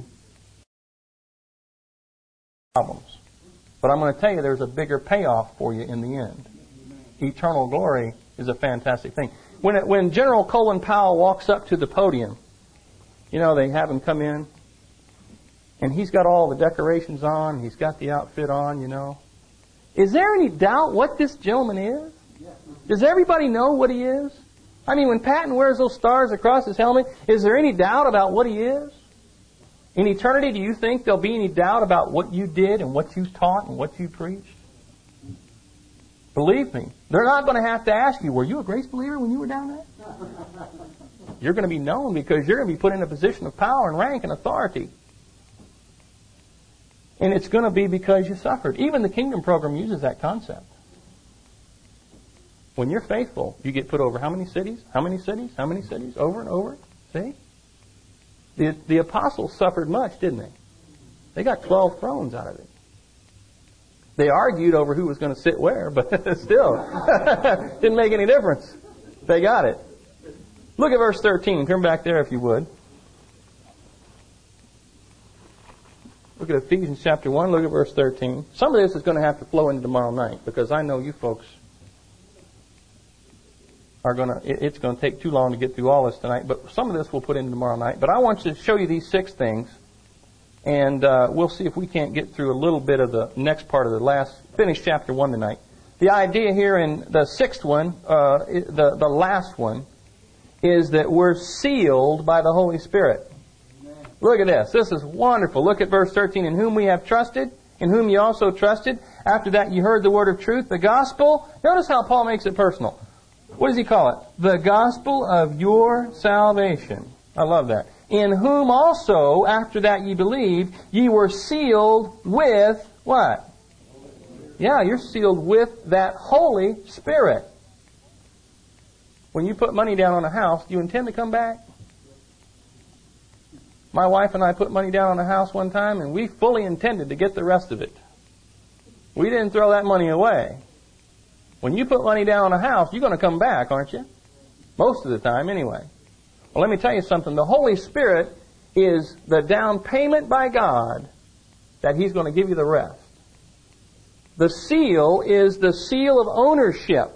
problems. But I'm going to tell you there's a bigger payoff for you in the end. Eternal glory is a fantastic thing. When General Colin Powell walks up to the podium, you know, they have him come in, and he's got all the decorations on, he's got the outfit on, you know. Is there any doubt what this gentleman is? Does everybody know what he is? I mean, when Patton wears those stars across his helmet, is there any doubt about what he is? In eternity, do you think there'll be any doubt about what you did and what you taught and what you preached? Believe me, they're not going to have to ask you, were you a grace believer when you were down there? You're going to be known because you're going to be put in a position of power and rank and authority. And it's going to be because you suffered. Even the Kingdom program uses that concept. When you're faithful, you get put over how many cities? How many cities? How many cities? Over and over. See? The apostles suffered much, didn't they? They got 12 thrones out of it. They argued over who was going to sit where, but still, didn't make any difference. They got it. Look at verse 13. Turn back there if you would. Look at Ephesians chapter 1. Look at verse 13. Some of this is going to have to flow into tomorrow night because I know you folks are going to, it's going to take too long to get through all this tonight, but some of this we'll put in tomorrow night. But I want to show you these 6 things, and we'll see if we can't get through a little bit of the next part of finish chapter 1 tonight. The idea here in the 6th one, the last one, is that we're sealed by the Holy Spirit. Amen. Look at this. This is wonderful. Look at verse 13. In whom we have trusted, in whom you also trusted. After that you heard the word of truth, the gospel. Notice how Paul makes it personal. What does he call it? The gospel of your salvation. I love that. In whom also, after that ye believed, ye were sealed with what? Yeah, you're sealed with that Holy Spirit. When you put money down on a house, do you intend to come back? My wife and I put money down on a house one time, and we fully intended to get the rest of it. We didn't throw that money away. When you put money down on a house, you're going to come back, aren't you? Most of the time, anyway. Well, let me tell you something. The Holy Spirit is the down payment by God that He's going to give you the rest. The seal is the seal of ownership.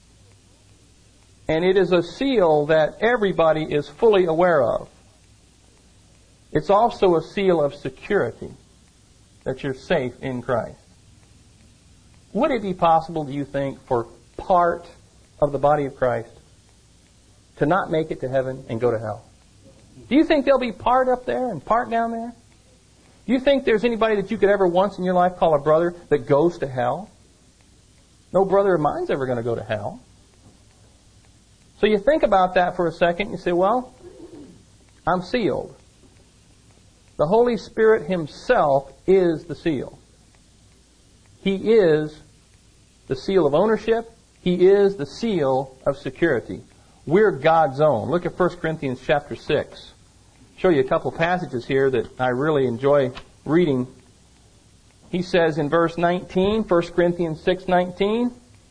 And it is a seal that everybody is fully aware of. It's also a seal of security, that you're safe in Christ. Would it be possible, do you think, for part of the body of Christ to not make it to heaven and go to hell? Do you think there'll be part up there and part down there? Do you think there's anybody that you could ever once in your life call a brother that goes to hell? No brother of mine's ever going to go to hell. So you think about that for a second. You say, well, I'm sealed. The Holy Spirit Himself is the seal. He is the seal of ownership. He is the seal of security. We're God's own. Look at 1 Corinthians chapter 6. Show you a couple passages here that I really enjoy reading. He says in verse 19, 1 Corinthians 6:19,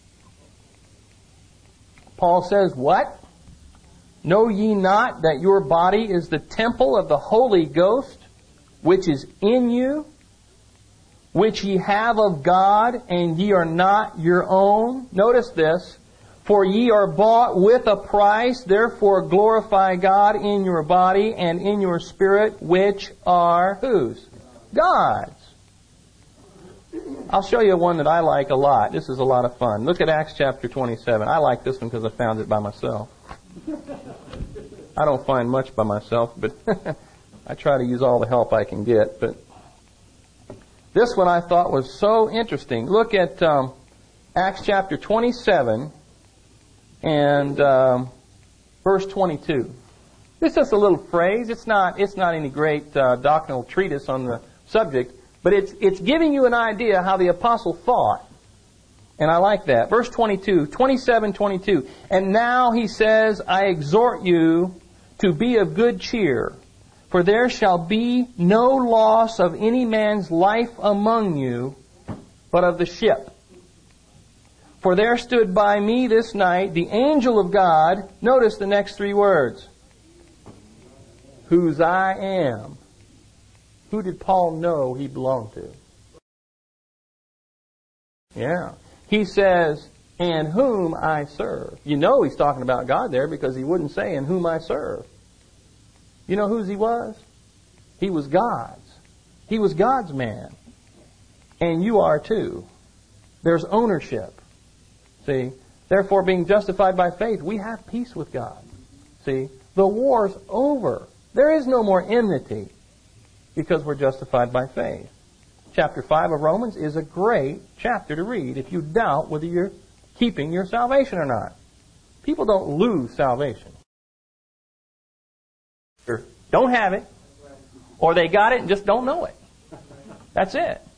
Paul says, what? Know ye not that your body is the temple of the Holy Ghost, which is in you, which ye have of God, and ye are not your own? Notice this. For ye are bought with a price, therefore glorify God in your body and in your spirit, which are whose? God's. I'll show you one that I like a lot. This is a lot of fun. Look at Acts chapter 27. I like this one because I found it by myself. I don't find much by myself, but I try to use all the help I can get. But this one I thought was so interesting. Look at Acts chapter 27 and verse 22. This is just a little phrase. It's not any great doctrinal treatise on the subject, but it's giving you an idea how the apostle thought. And I like that. Verse 22, 27:22. And now he says, I exhort you to be of good cheer, for there shall be no loss of any man's life among you, but of the ship. For there stood by me this night the angel of God. Notice the next 3 words. Whose I am. Who did Paul know he belonged to? Yeah. He says, and whom I serve. You know he's talking about God there because he wouldn't say, and whom I serve. You know whose he was? He was God's. He was God's man. And you are too. There's ownership. See? Therefore, being justified by faith, we have peace with God. See? The war's over. There is no more enmity because we're justified by faith. Chapter 5 of Romans is a great chapter to read if you doubt whether you're keeping your salvation or not. People don't lose salvation. Or don't have it, or they got it and just don't know it. That's it.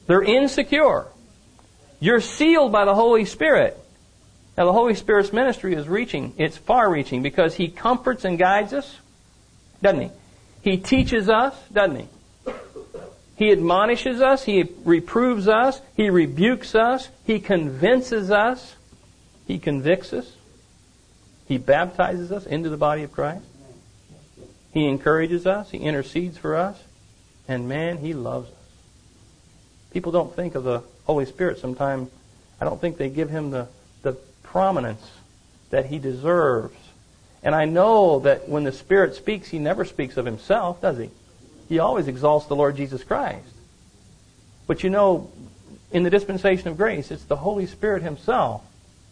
They're insecure. You're sealed by the Holy Spirit. Now, the Holy Spirit's ministry is reaching. It's far-reaching because He comforts and guides us, doesn't He? He teaches us, doesn't He? He admonishes us. He reproves us. He rebukes us. He convinces us. He convicts us. He baptizes us into the body of Christ. He encourages us. He intercedes for us. And man, He loves us. People don't think of the Holy Spirit sometimes. I don't think they give Him the prominence that He deserves. And I know that when the Spirit speaks, He never speaks of Himself, does He? He always exalts the Lord Jesus Christ. But you know, in the dispensation of grace, it's the Holy Spirit Himself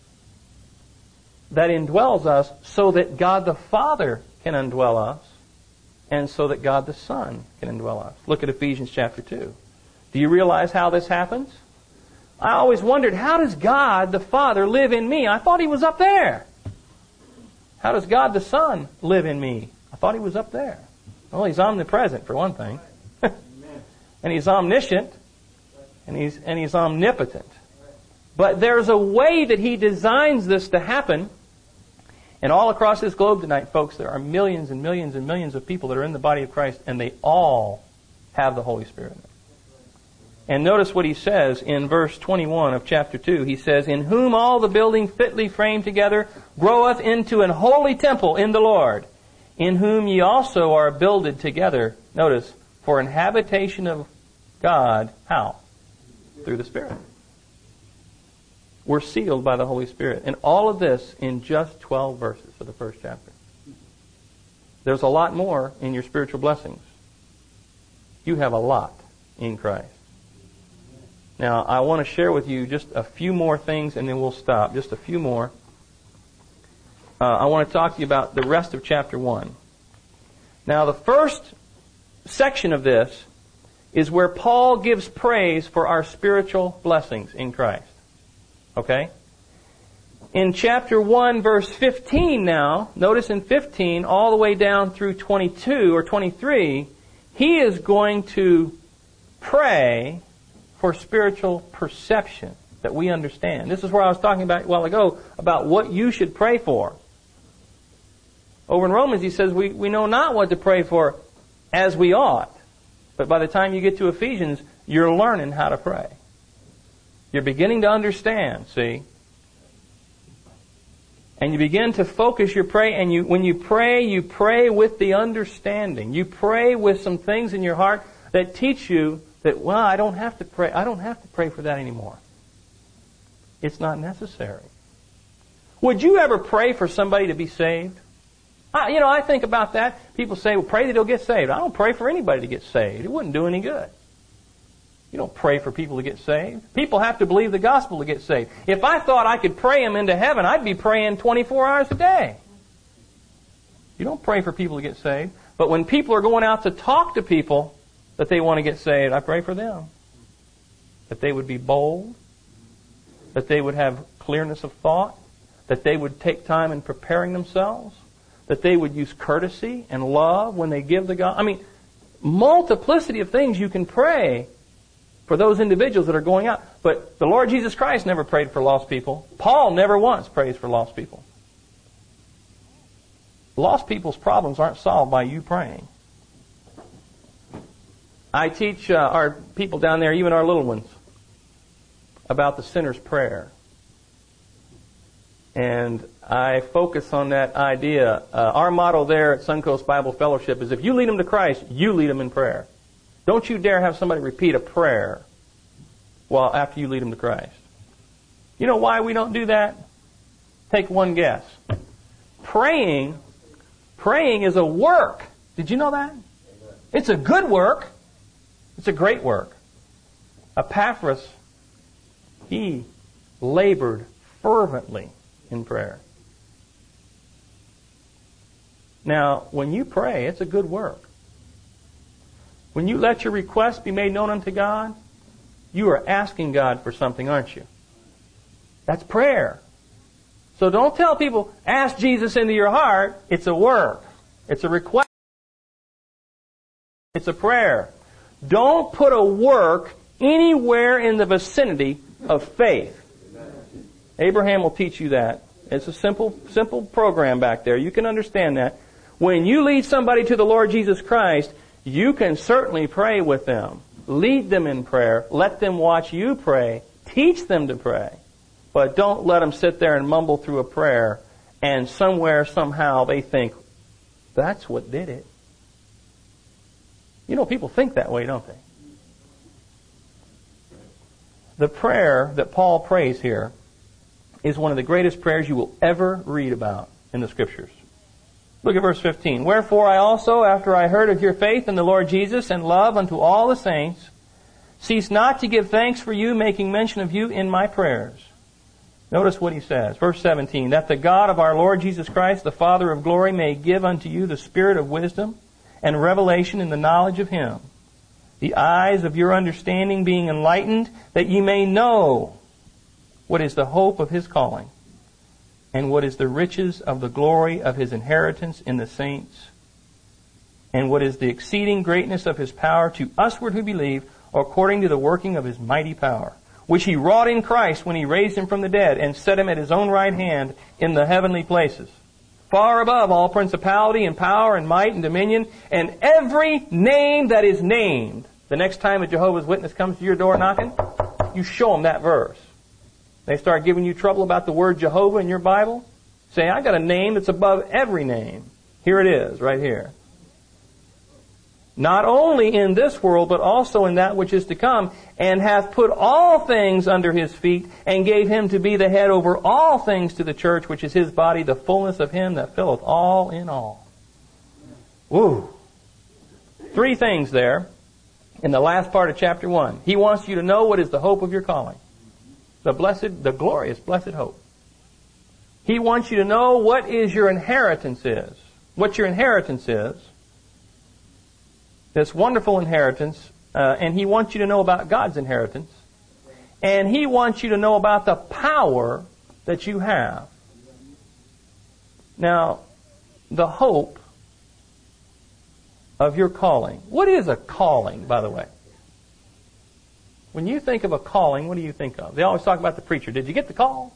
that indwells us so that God the Father can indwell us and so that God the Son can indwell us. Look at Ephesians chapter 2. Do you realize how this happens? I always wondered, how does God the Father live in me? I thought He was up there. How does God the Son live in me? I thought He was up there. Well, He's omnipresent, for one thing. And He's omniscient. And He's omnipotent. But there's a way that He designs this to happen. And all across this globe tonight, folks, there are millions and millions and millions of people that are in the body of Christ, and they all have the Holy Spirit. And notice what He says in verse 21 of chapter 2. He says, "In whom all the building fitly framed together groweth into an holy temple in the Lord, in whom ye also are builded together," notice, "for an habitation of God," how? Through the Spirit. We're sealed by the Holy Spirit. And all of this in just 12 verses of the first chapter. There's a lot more in your spiritual blessings. You have a lot in Christ. Now, I want to share with you just a few more things and then we'll stop. Just a few more. I want to talk to you about the rest of chapter 1. Now, the first section of this is where Paul gives praise for our spiritual blessings in Christ. Okay? In chapter 1, verse 15 now, notice in 15 all the way down through 22 or 23, he is going to pray for spiritual perception that we understand. This is where I was talking about a while ago about what you should pray for. Over in Romans, he says we know not what to pray for as we ought. But by the time you get to Ephesians, you're learning how to pray. You're beginning to understand, see? And you begin to focus your prayer, and when you pray with the understanding. You pray with some things in your heart that teach you that, well, I don't have to pray for that anymore. It's not necessary. Would you ever pray for somebody to be saved? I think about that. People say, well, pray that he'll get saved. I don't pray for anybody to get saved. It wouldn't do any good. You don't pray for people to get saved. People have to believe the gospel to get saved. If I thought I could pray them into heaven, I'd be praying 24 hours a day. You don't pray for people to get saved. But when people are going out to talk to people that they want to get saved, I pray for them. That they would be bold. That they would have clearness of thought. That they would take time in preparing themselves. That they would use courtesy and love when they give the gospel. Multiplicity of things you can pray for those individuals that are going out. But the Lord Jesus Christ never prayed for lost people. Paul never once prays for lost people. Lost people's problems aren't solved by you praying. I teach our people down there, even our little ones, about the sinner's prayer. And I focus on that idea. Our motto there at Suncoast Bible Fellowship is if you lead them to Christ, you lead them in prayer. Don't you dare have somebody repeat a prayer after you lead them to Christ. You know why we don't do that? Take one guess. Praying is a work. Did you know that? It's a good work. It's a great work. Epaphras, he labored fervently in prayer. Now, when you pray, it's a good work. When you let your request be made known unto God, you are asking God for something, aren't you? That's prayer. So don't tell people, ask Jesus into your heart. It's a work. It's a request. It's a prayer. Don't put a work anywhere in the vicinity of faith. Abraham will teach you that. It's a simple program back there. You can understand that. When you lead somebody to the Lord Jesus Christ, you can certainly pray with them. Lead them in prayer. Let them watch you pray. Teach them to pray. But don't let them sit there and mumble through a prayer and somewhere, somehow, they think, that's what did it. You know, people think that way, don't they? The prayer that Paul prays here is one of the greatest prayers you will ever read about in the Scriptures. Look at verse 15. Wherefore I also, after I heard of your faith in the Lord Jesus and love unto all the saints, cease not to give thanks for you, making mention of you in my prayers. Notice what he says. Verse 17. That the God of our Lord Jesus Christ, the Father of glory, may give unto you the spirit of wisdom and revelation in the knowledge of Him, the eyes of your understanding being enlightened, that ye may know what is the hope of His calling, and what is the riches of the glory of His inheritance in the saints, and what is the exceeding greatness of His power to usward who believe, according to the working of His mighty power, which He wrought in Christ when He raised Him from the dead and set Him at His own right hand in the heavenly places, far above all principality and power and might and dominion, and every name that is named. The next time a Jehovah's Witness comes to your door knocking, you show them that verse. They start giving you trouble about the word Jehovah in your Bible. Say, I got a name that's above every name. Here it is, right here. Not only in this world, but also in that which is to come, and hath put all things under His feet, and gave Him to be the head over all things to the church, which is His body, the fullness of Him that filleth all in all. Woo! 3 things there in the last part of chapter 1. He wants you to know what is the hope of your calling. The glorious, blessed hope. He wants you to know what is your inheritance is. What your inheritance is. This wonderful inheritance. And He wants you to know about God's inheritance. And He wants you to know about the power that you have. Now, the hope of your calling. What is a calling, by the way? When you think of a calling, what do you think of? They always talk about the preacher. Did you get the call?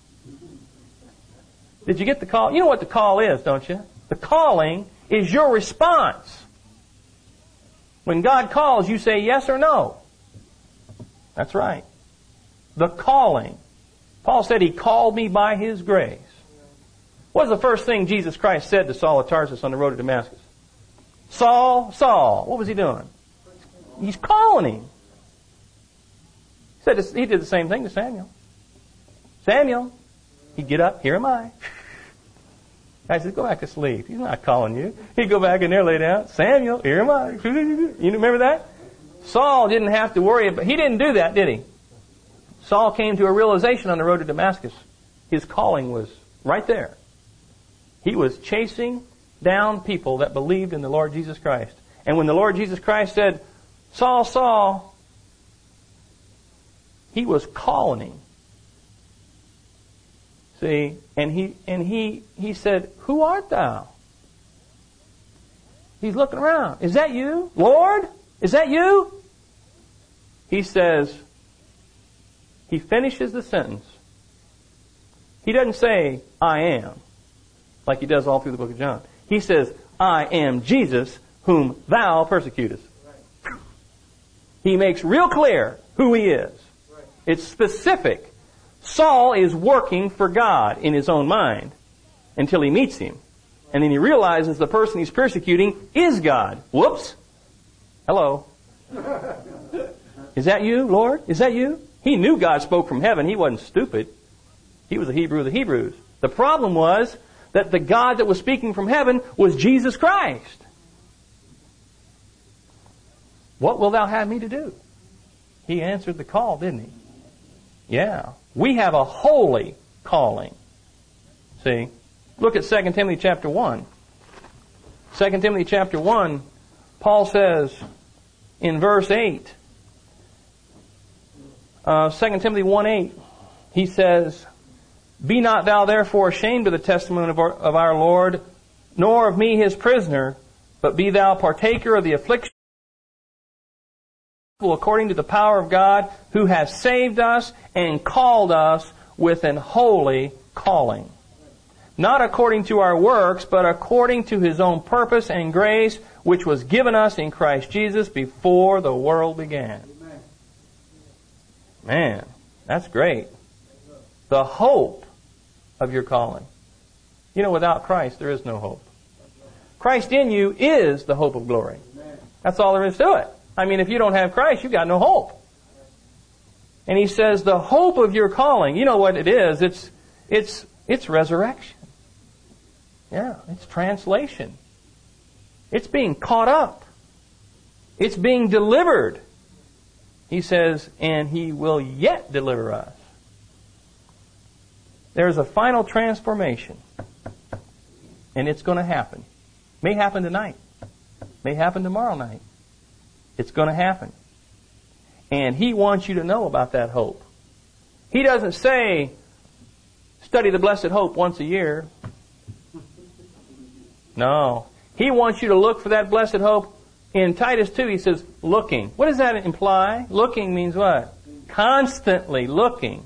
Did you get the call? You know what the call is, don't you? The calling is your response. When God calls, you say yes or no. That's right. The calling. Paul said He called me by His grace. What was the first thing Jesus Christ said to Saul of Tarsus on the road to Damascus? Saul, Saul. What was He doing? He's calling him. He did the same thing to Samuel. Samuel. He'd get up. Here am I. I said, go back to sleep. He's not calling you. He'd go back in there, lay down. Samuel, here am I. You remember that? Saul didn't have to worry about. He didn't do that, did he? Saul came to a realization on the road to Damascus. His calling was right there. He was chasing down people that believed in the Lord Jesus Christ. And when the Lord Jesus Christ said, Saul, Saul, He was calling him. See, and he said, who art thou? He's looking around. Is that you? Lord? Is that you? He says, he finishes the sentence. He doesn't say, I am, like he does all through the book of John. He says, I am Jesus whom thou persecutest. Right. He makes real clear who He is. Right. It's specific. Saul is working for God in his own mind until he meets Him. And then he realizes the person he's persecuting is God. Whoops. Hello. Is that you, Lord? Is that you? He knew God spoke from heaven. He wasn't stupid. He was a Hebrew of the Hebrews. The problem was that the God that was speaking from heaven was Jesus Christ. What wilt thou have me to do? He answered the call, didn't he? Yeah. We have a holy calling. See? Look at 2 Timothy chapter 1. 2 Timothy chapter 1, Paul says in verse 8, 2 Timothy 1:8, he says, Be not thou therefore ashamed of the testimony of our Lord, nor of me His prisoner, but be thou partaker of the affliction according to the power of God, who has saved us and called us with an holy calling. Not according to our works, but according to His own purpose and grace, which was given us in Christ Jesus before the world began. Man, that's great. The hope of your calling. You know, without Christ, there is no hope. Christ in you is the hope of glory. That's all there is to it. I mean, if you don't have Christ, you've got no hope. And He says the hope of your calling, you know what it is? It's resurrection. Yeah, it's translation. It's being caught up. It's being delivered. He says, and He will yet deliver us. There's a final transformation. And it's going to happen. May happen tonight. May happen tomorrow night. It's going to happen. And He wants you to know about that hope. He doesn't say, study the blessed hope once a year. No. He wants you to look for that blessed hope. In Titus 2, he says, looking. What does that imply? Looking means what? Constantly looking.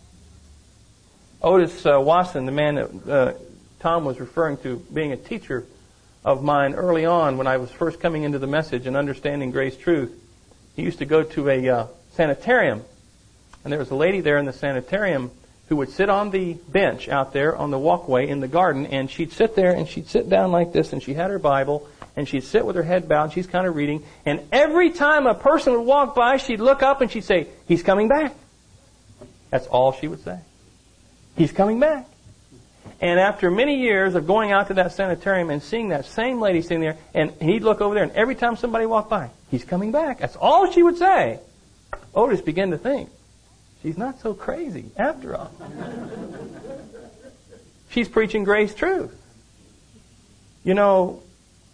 Otis Watson, the man that Tom was referring to, being a teacher of mine early on when I was first coming into the message and understanding grace truth, he used to go to a sanitarium. And there was a lady there in the sanitarium who would sit on the bench out there on the walkway in the garden, and she'd sit there and she'd sit down like this, and she had her Bible, and she'd sit with her head bowed, and she's kind of reading, and every time a person would walk by, she'd look up and she'd say, "He's coming back." That's all she would say. "He's coming back." And after many years of going out to that sanitarium and seeing that same lady sitting there, and he'd look over there, and every time somebody walked by, "He's coming back." That's all she would say. Otis began to think, she's not so crazy after all. She's preaching grace truth. You know,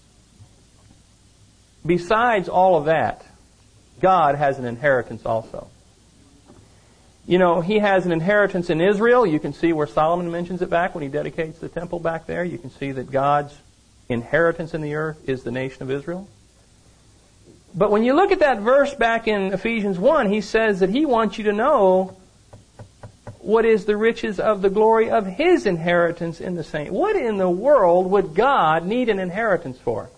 besides all of that, God has an inheritance also. You know, He has an inheritance in Israel. You can see where Solomon mentions it back when he dedicates the temple back there. You can see that God's inheritance in the earth is the nation of Israel. But when you look at that verse back in Ephesians 1, he says that He wants you to know what is the riches of the glory of His inheritance in the saints. What in the world would God need an inheritance for?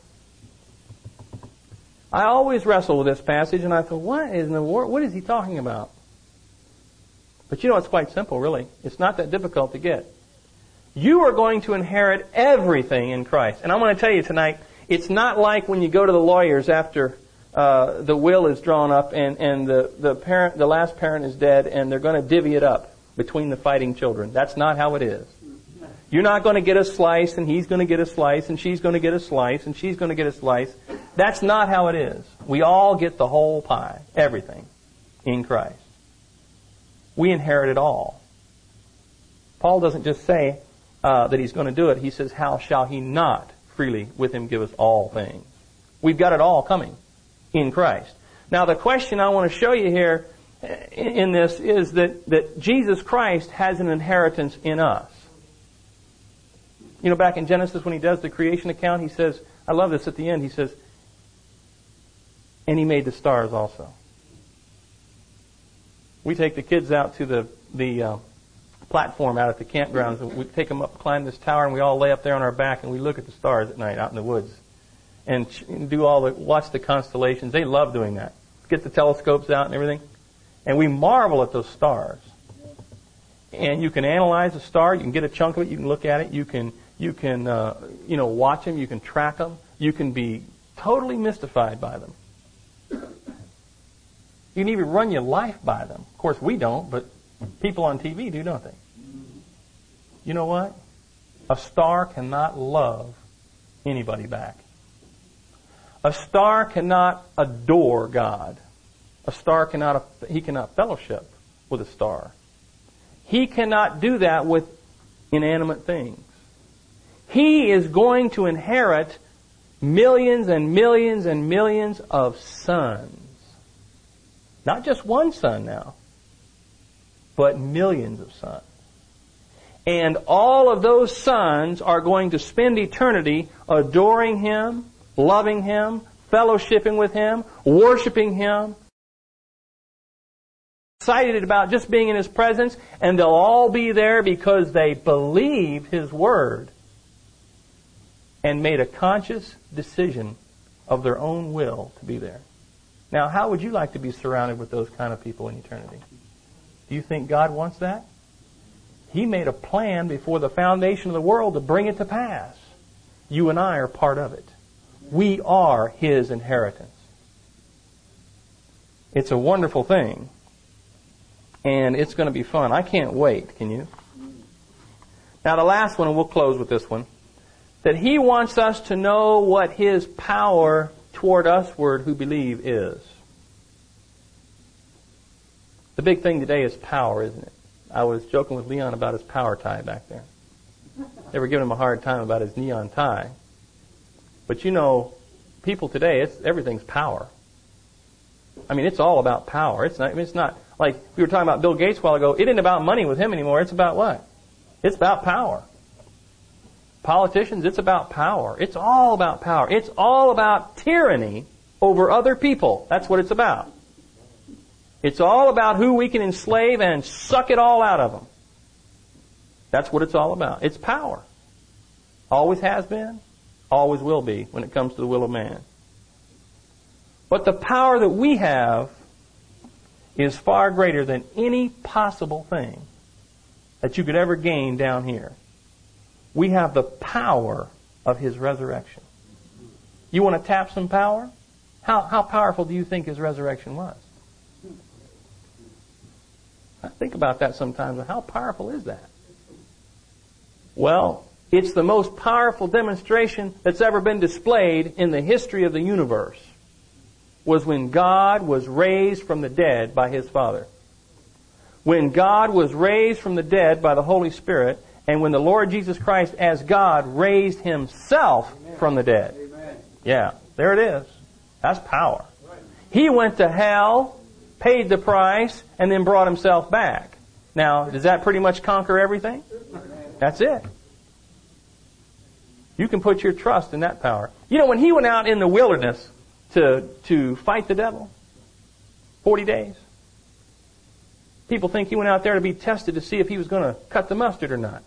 I always wrestle with this passage, and I thought, what in the world? What is he talking about? But you know, it's quite simple, really. It's not that difficult to get. You are going to inherit everything in Christ. And I'm going to tell you tonight, it's not like when you go to the lawyers after the will is drawn up and the last parent is dead, and they're going to divvy it up between the fighting children. That's not how it is. You're not going to get a slice, and he's going to get a slice, and she's going to get a slice, and she's going to get a slice. That's not how it is. We all get the whole pie, everything, in Christ. We inherit it all. Paul doesn't just say that he's going to do it. He says, how shall he not freely with him give us all things? We've got it all coming in Christ. Now, the question I want to show you here in this is that Jesus Christ has an inheritance in us. You know, back in Genesis when He does the creation account, He says, I love this at the end, He says, and He made the stars also. We take the kids out to the platform out at the campgrounds, and we take them up, climb this tower, and we all lay up there on our back, and we look at the stars at night out in the woods, and watch the constellations. They love doing that. Get the telescopes out and everything, and we marvel at those stars. And you can analyze a star. You can get a chunk of it. You can look at it. You can watch them. You can track them. You can be totally mystified by them. You can even run your life by them. Of course, we don't, but people on TV do, don't they? You know what? A star cannot love anybody back. A star cannot adore God. A star cannot fellowship with a star. He cannot do that with inanimate things. He is going to inherit millions and millions and millions of sons. Not just one son now, but millions of sons. And all of those sons are going to spend eternity adoring Him, loving Him, fellowshipping with Him, worshiping Him, excited about just being in His presence, and they'll all be there because they believe His Word and made a conscious decision of their own will to be there. Now, how would you like to be surrounded with those kind of people in eternity? Do you think God wants that? He made a plan before the foundation of the world to bring it to pass. You and I are part of it. We are His inheritance. It's a wonderful thing. And it's going to be fun. I can't wait. Can you? Now the last one, and we'll close with this one. That He wants us to know what His power toward usward who believe is. The big thing today is power, isn't it? I was joking with Leon about his power tie back there. They were giving him a hard time about his neon tie. But you know, people today, everything's power. I mean, it's all about power. It's not like we were talking about Bill Gates a while ago. It isn't about money with him anymore. It's about what? It's about power. Politicians, it's about power. It's all about power. It's all about tyranny over other people. That's what it's about. It's all about who we can enslave and suck it all out of them. That's what it's all about. It's power. Always has been, always will be when it comes to the will of man. But the power that we have is far greater than any possible thing that you could ever gain down here. We have the power of His resurrection. You want to tap some power? How powerful do you think His resurrection was? I think about that sometimes. How powerful is that? Well, it's the most powerful demonstration that's ever been displayed in the history of the universe. Was when God was raised from the dead by His Father. When God was raised from the dead by the Holy Spirit, and when the Lord Jesus Christ as God raised Himself from the dead. Yeah, there it is. That's power. He went to hell, paid the price, and then brought Himself back. Now, does that pretty much conquer everything? That's it. You can put your trust in that power. You know, when He went out in the wilderness to fight the devil, 40 days, people think He went out there to be tested to see if He was going to cut the mustard or not.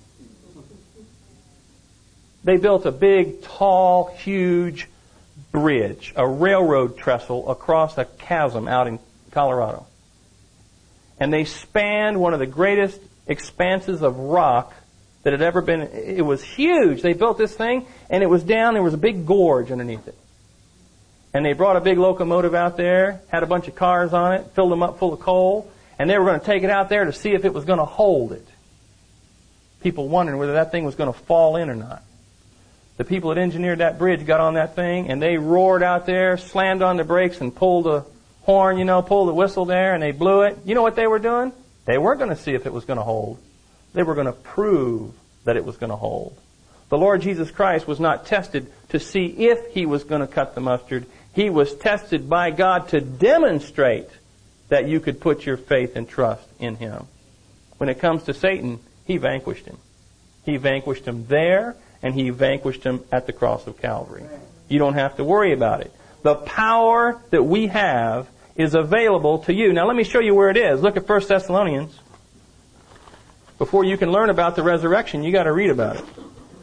They built a big, tall, huge bridge, a railroad trestle across a chasm out in Colorado. And they spanned one of the greatest expanses of rock that had ever been. It was huge. They built this thing, and it was down. There was a big gorge underneath it. And they brought a big locomotive out there, had a bunch of cars on it, filled them up full of coal, and they were going to take it out there to see if it was going to hold it. People wondering whether that thing was going to fall in or not. The people that engineered that bridge got on that thing, and they roared out there, slammed on the brakes, and pulled the horn, pulled the whistle there, and they blew it. You know what they were doing? They weren't going to see if it was going to hold. They were going to prove that it was going to hold. The Lord Jesus Christ was not tested to see if He was going to cut the mustard. He was tested by God to demonstrate that you could put your faith and trust in Him. When it comes to Satan, He vanquished him. He vanquished him there, and He vanquished him at the cross of Calvary. You don't have to worry about it. The power that we have is available to you. Now let me show you where it is. Look at 1 Thessalonians. Before you can learn about the resurrection, you got to read about it.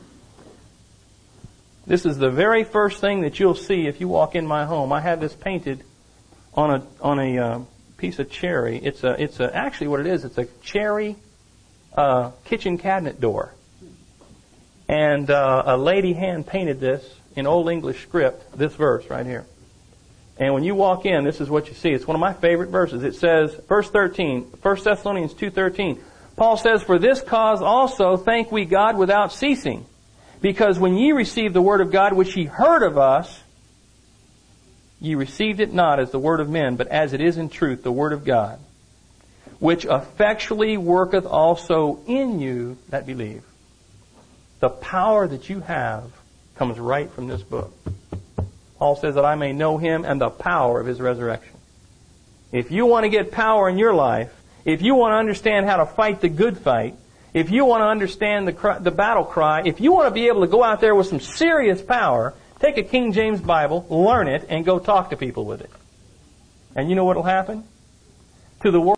This is the very first thing that you'll see if you walk in my home. I had this painted on a piece of cherry. It's actually what it is. It's a cherry kitchen cabinet door, and a lady hand painted this in Old English script. This verse right here. And when you walk in, this is what you see. It's one of my favorite verses. It says, verse 13, 1 Thessalonians 2:13. Paul says, "For this cause also thank we God without ceasing, because when ye received the word of God which ye heard of us, ye received it not as the word of men, but as it is in truth the word of God, which effectually worketh also in you that believe." The power that you have comes right from this book. Paul says that I may know Him and the power of His resurrection. If you want to get power in your life, if you want to understand how to fight the good fight, if you want to understand the battle cry, if you want to be able to go out there with some serious power, take a King James Bible, learn it, and go talk to people with it. And you know what will happen? To the world.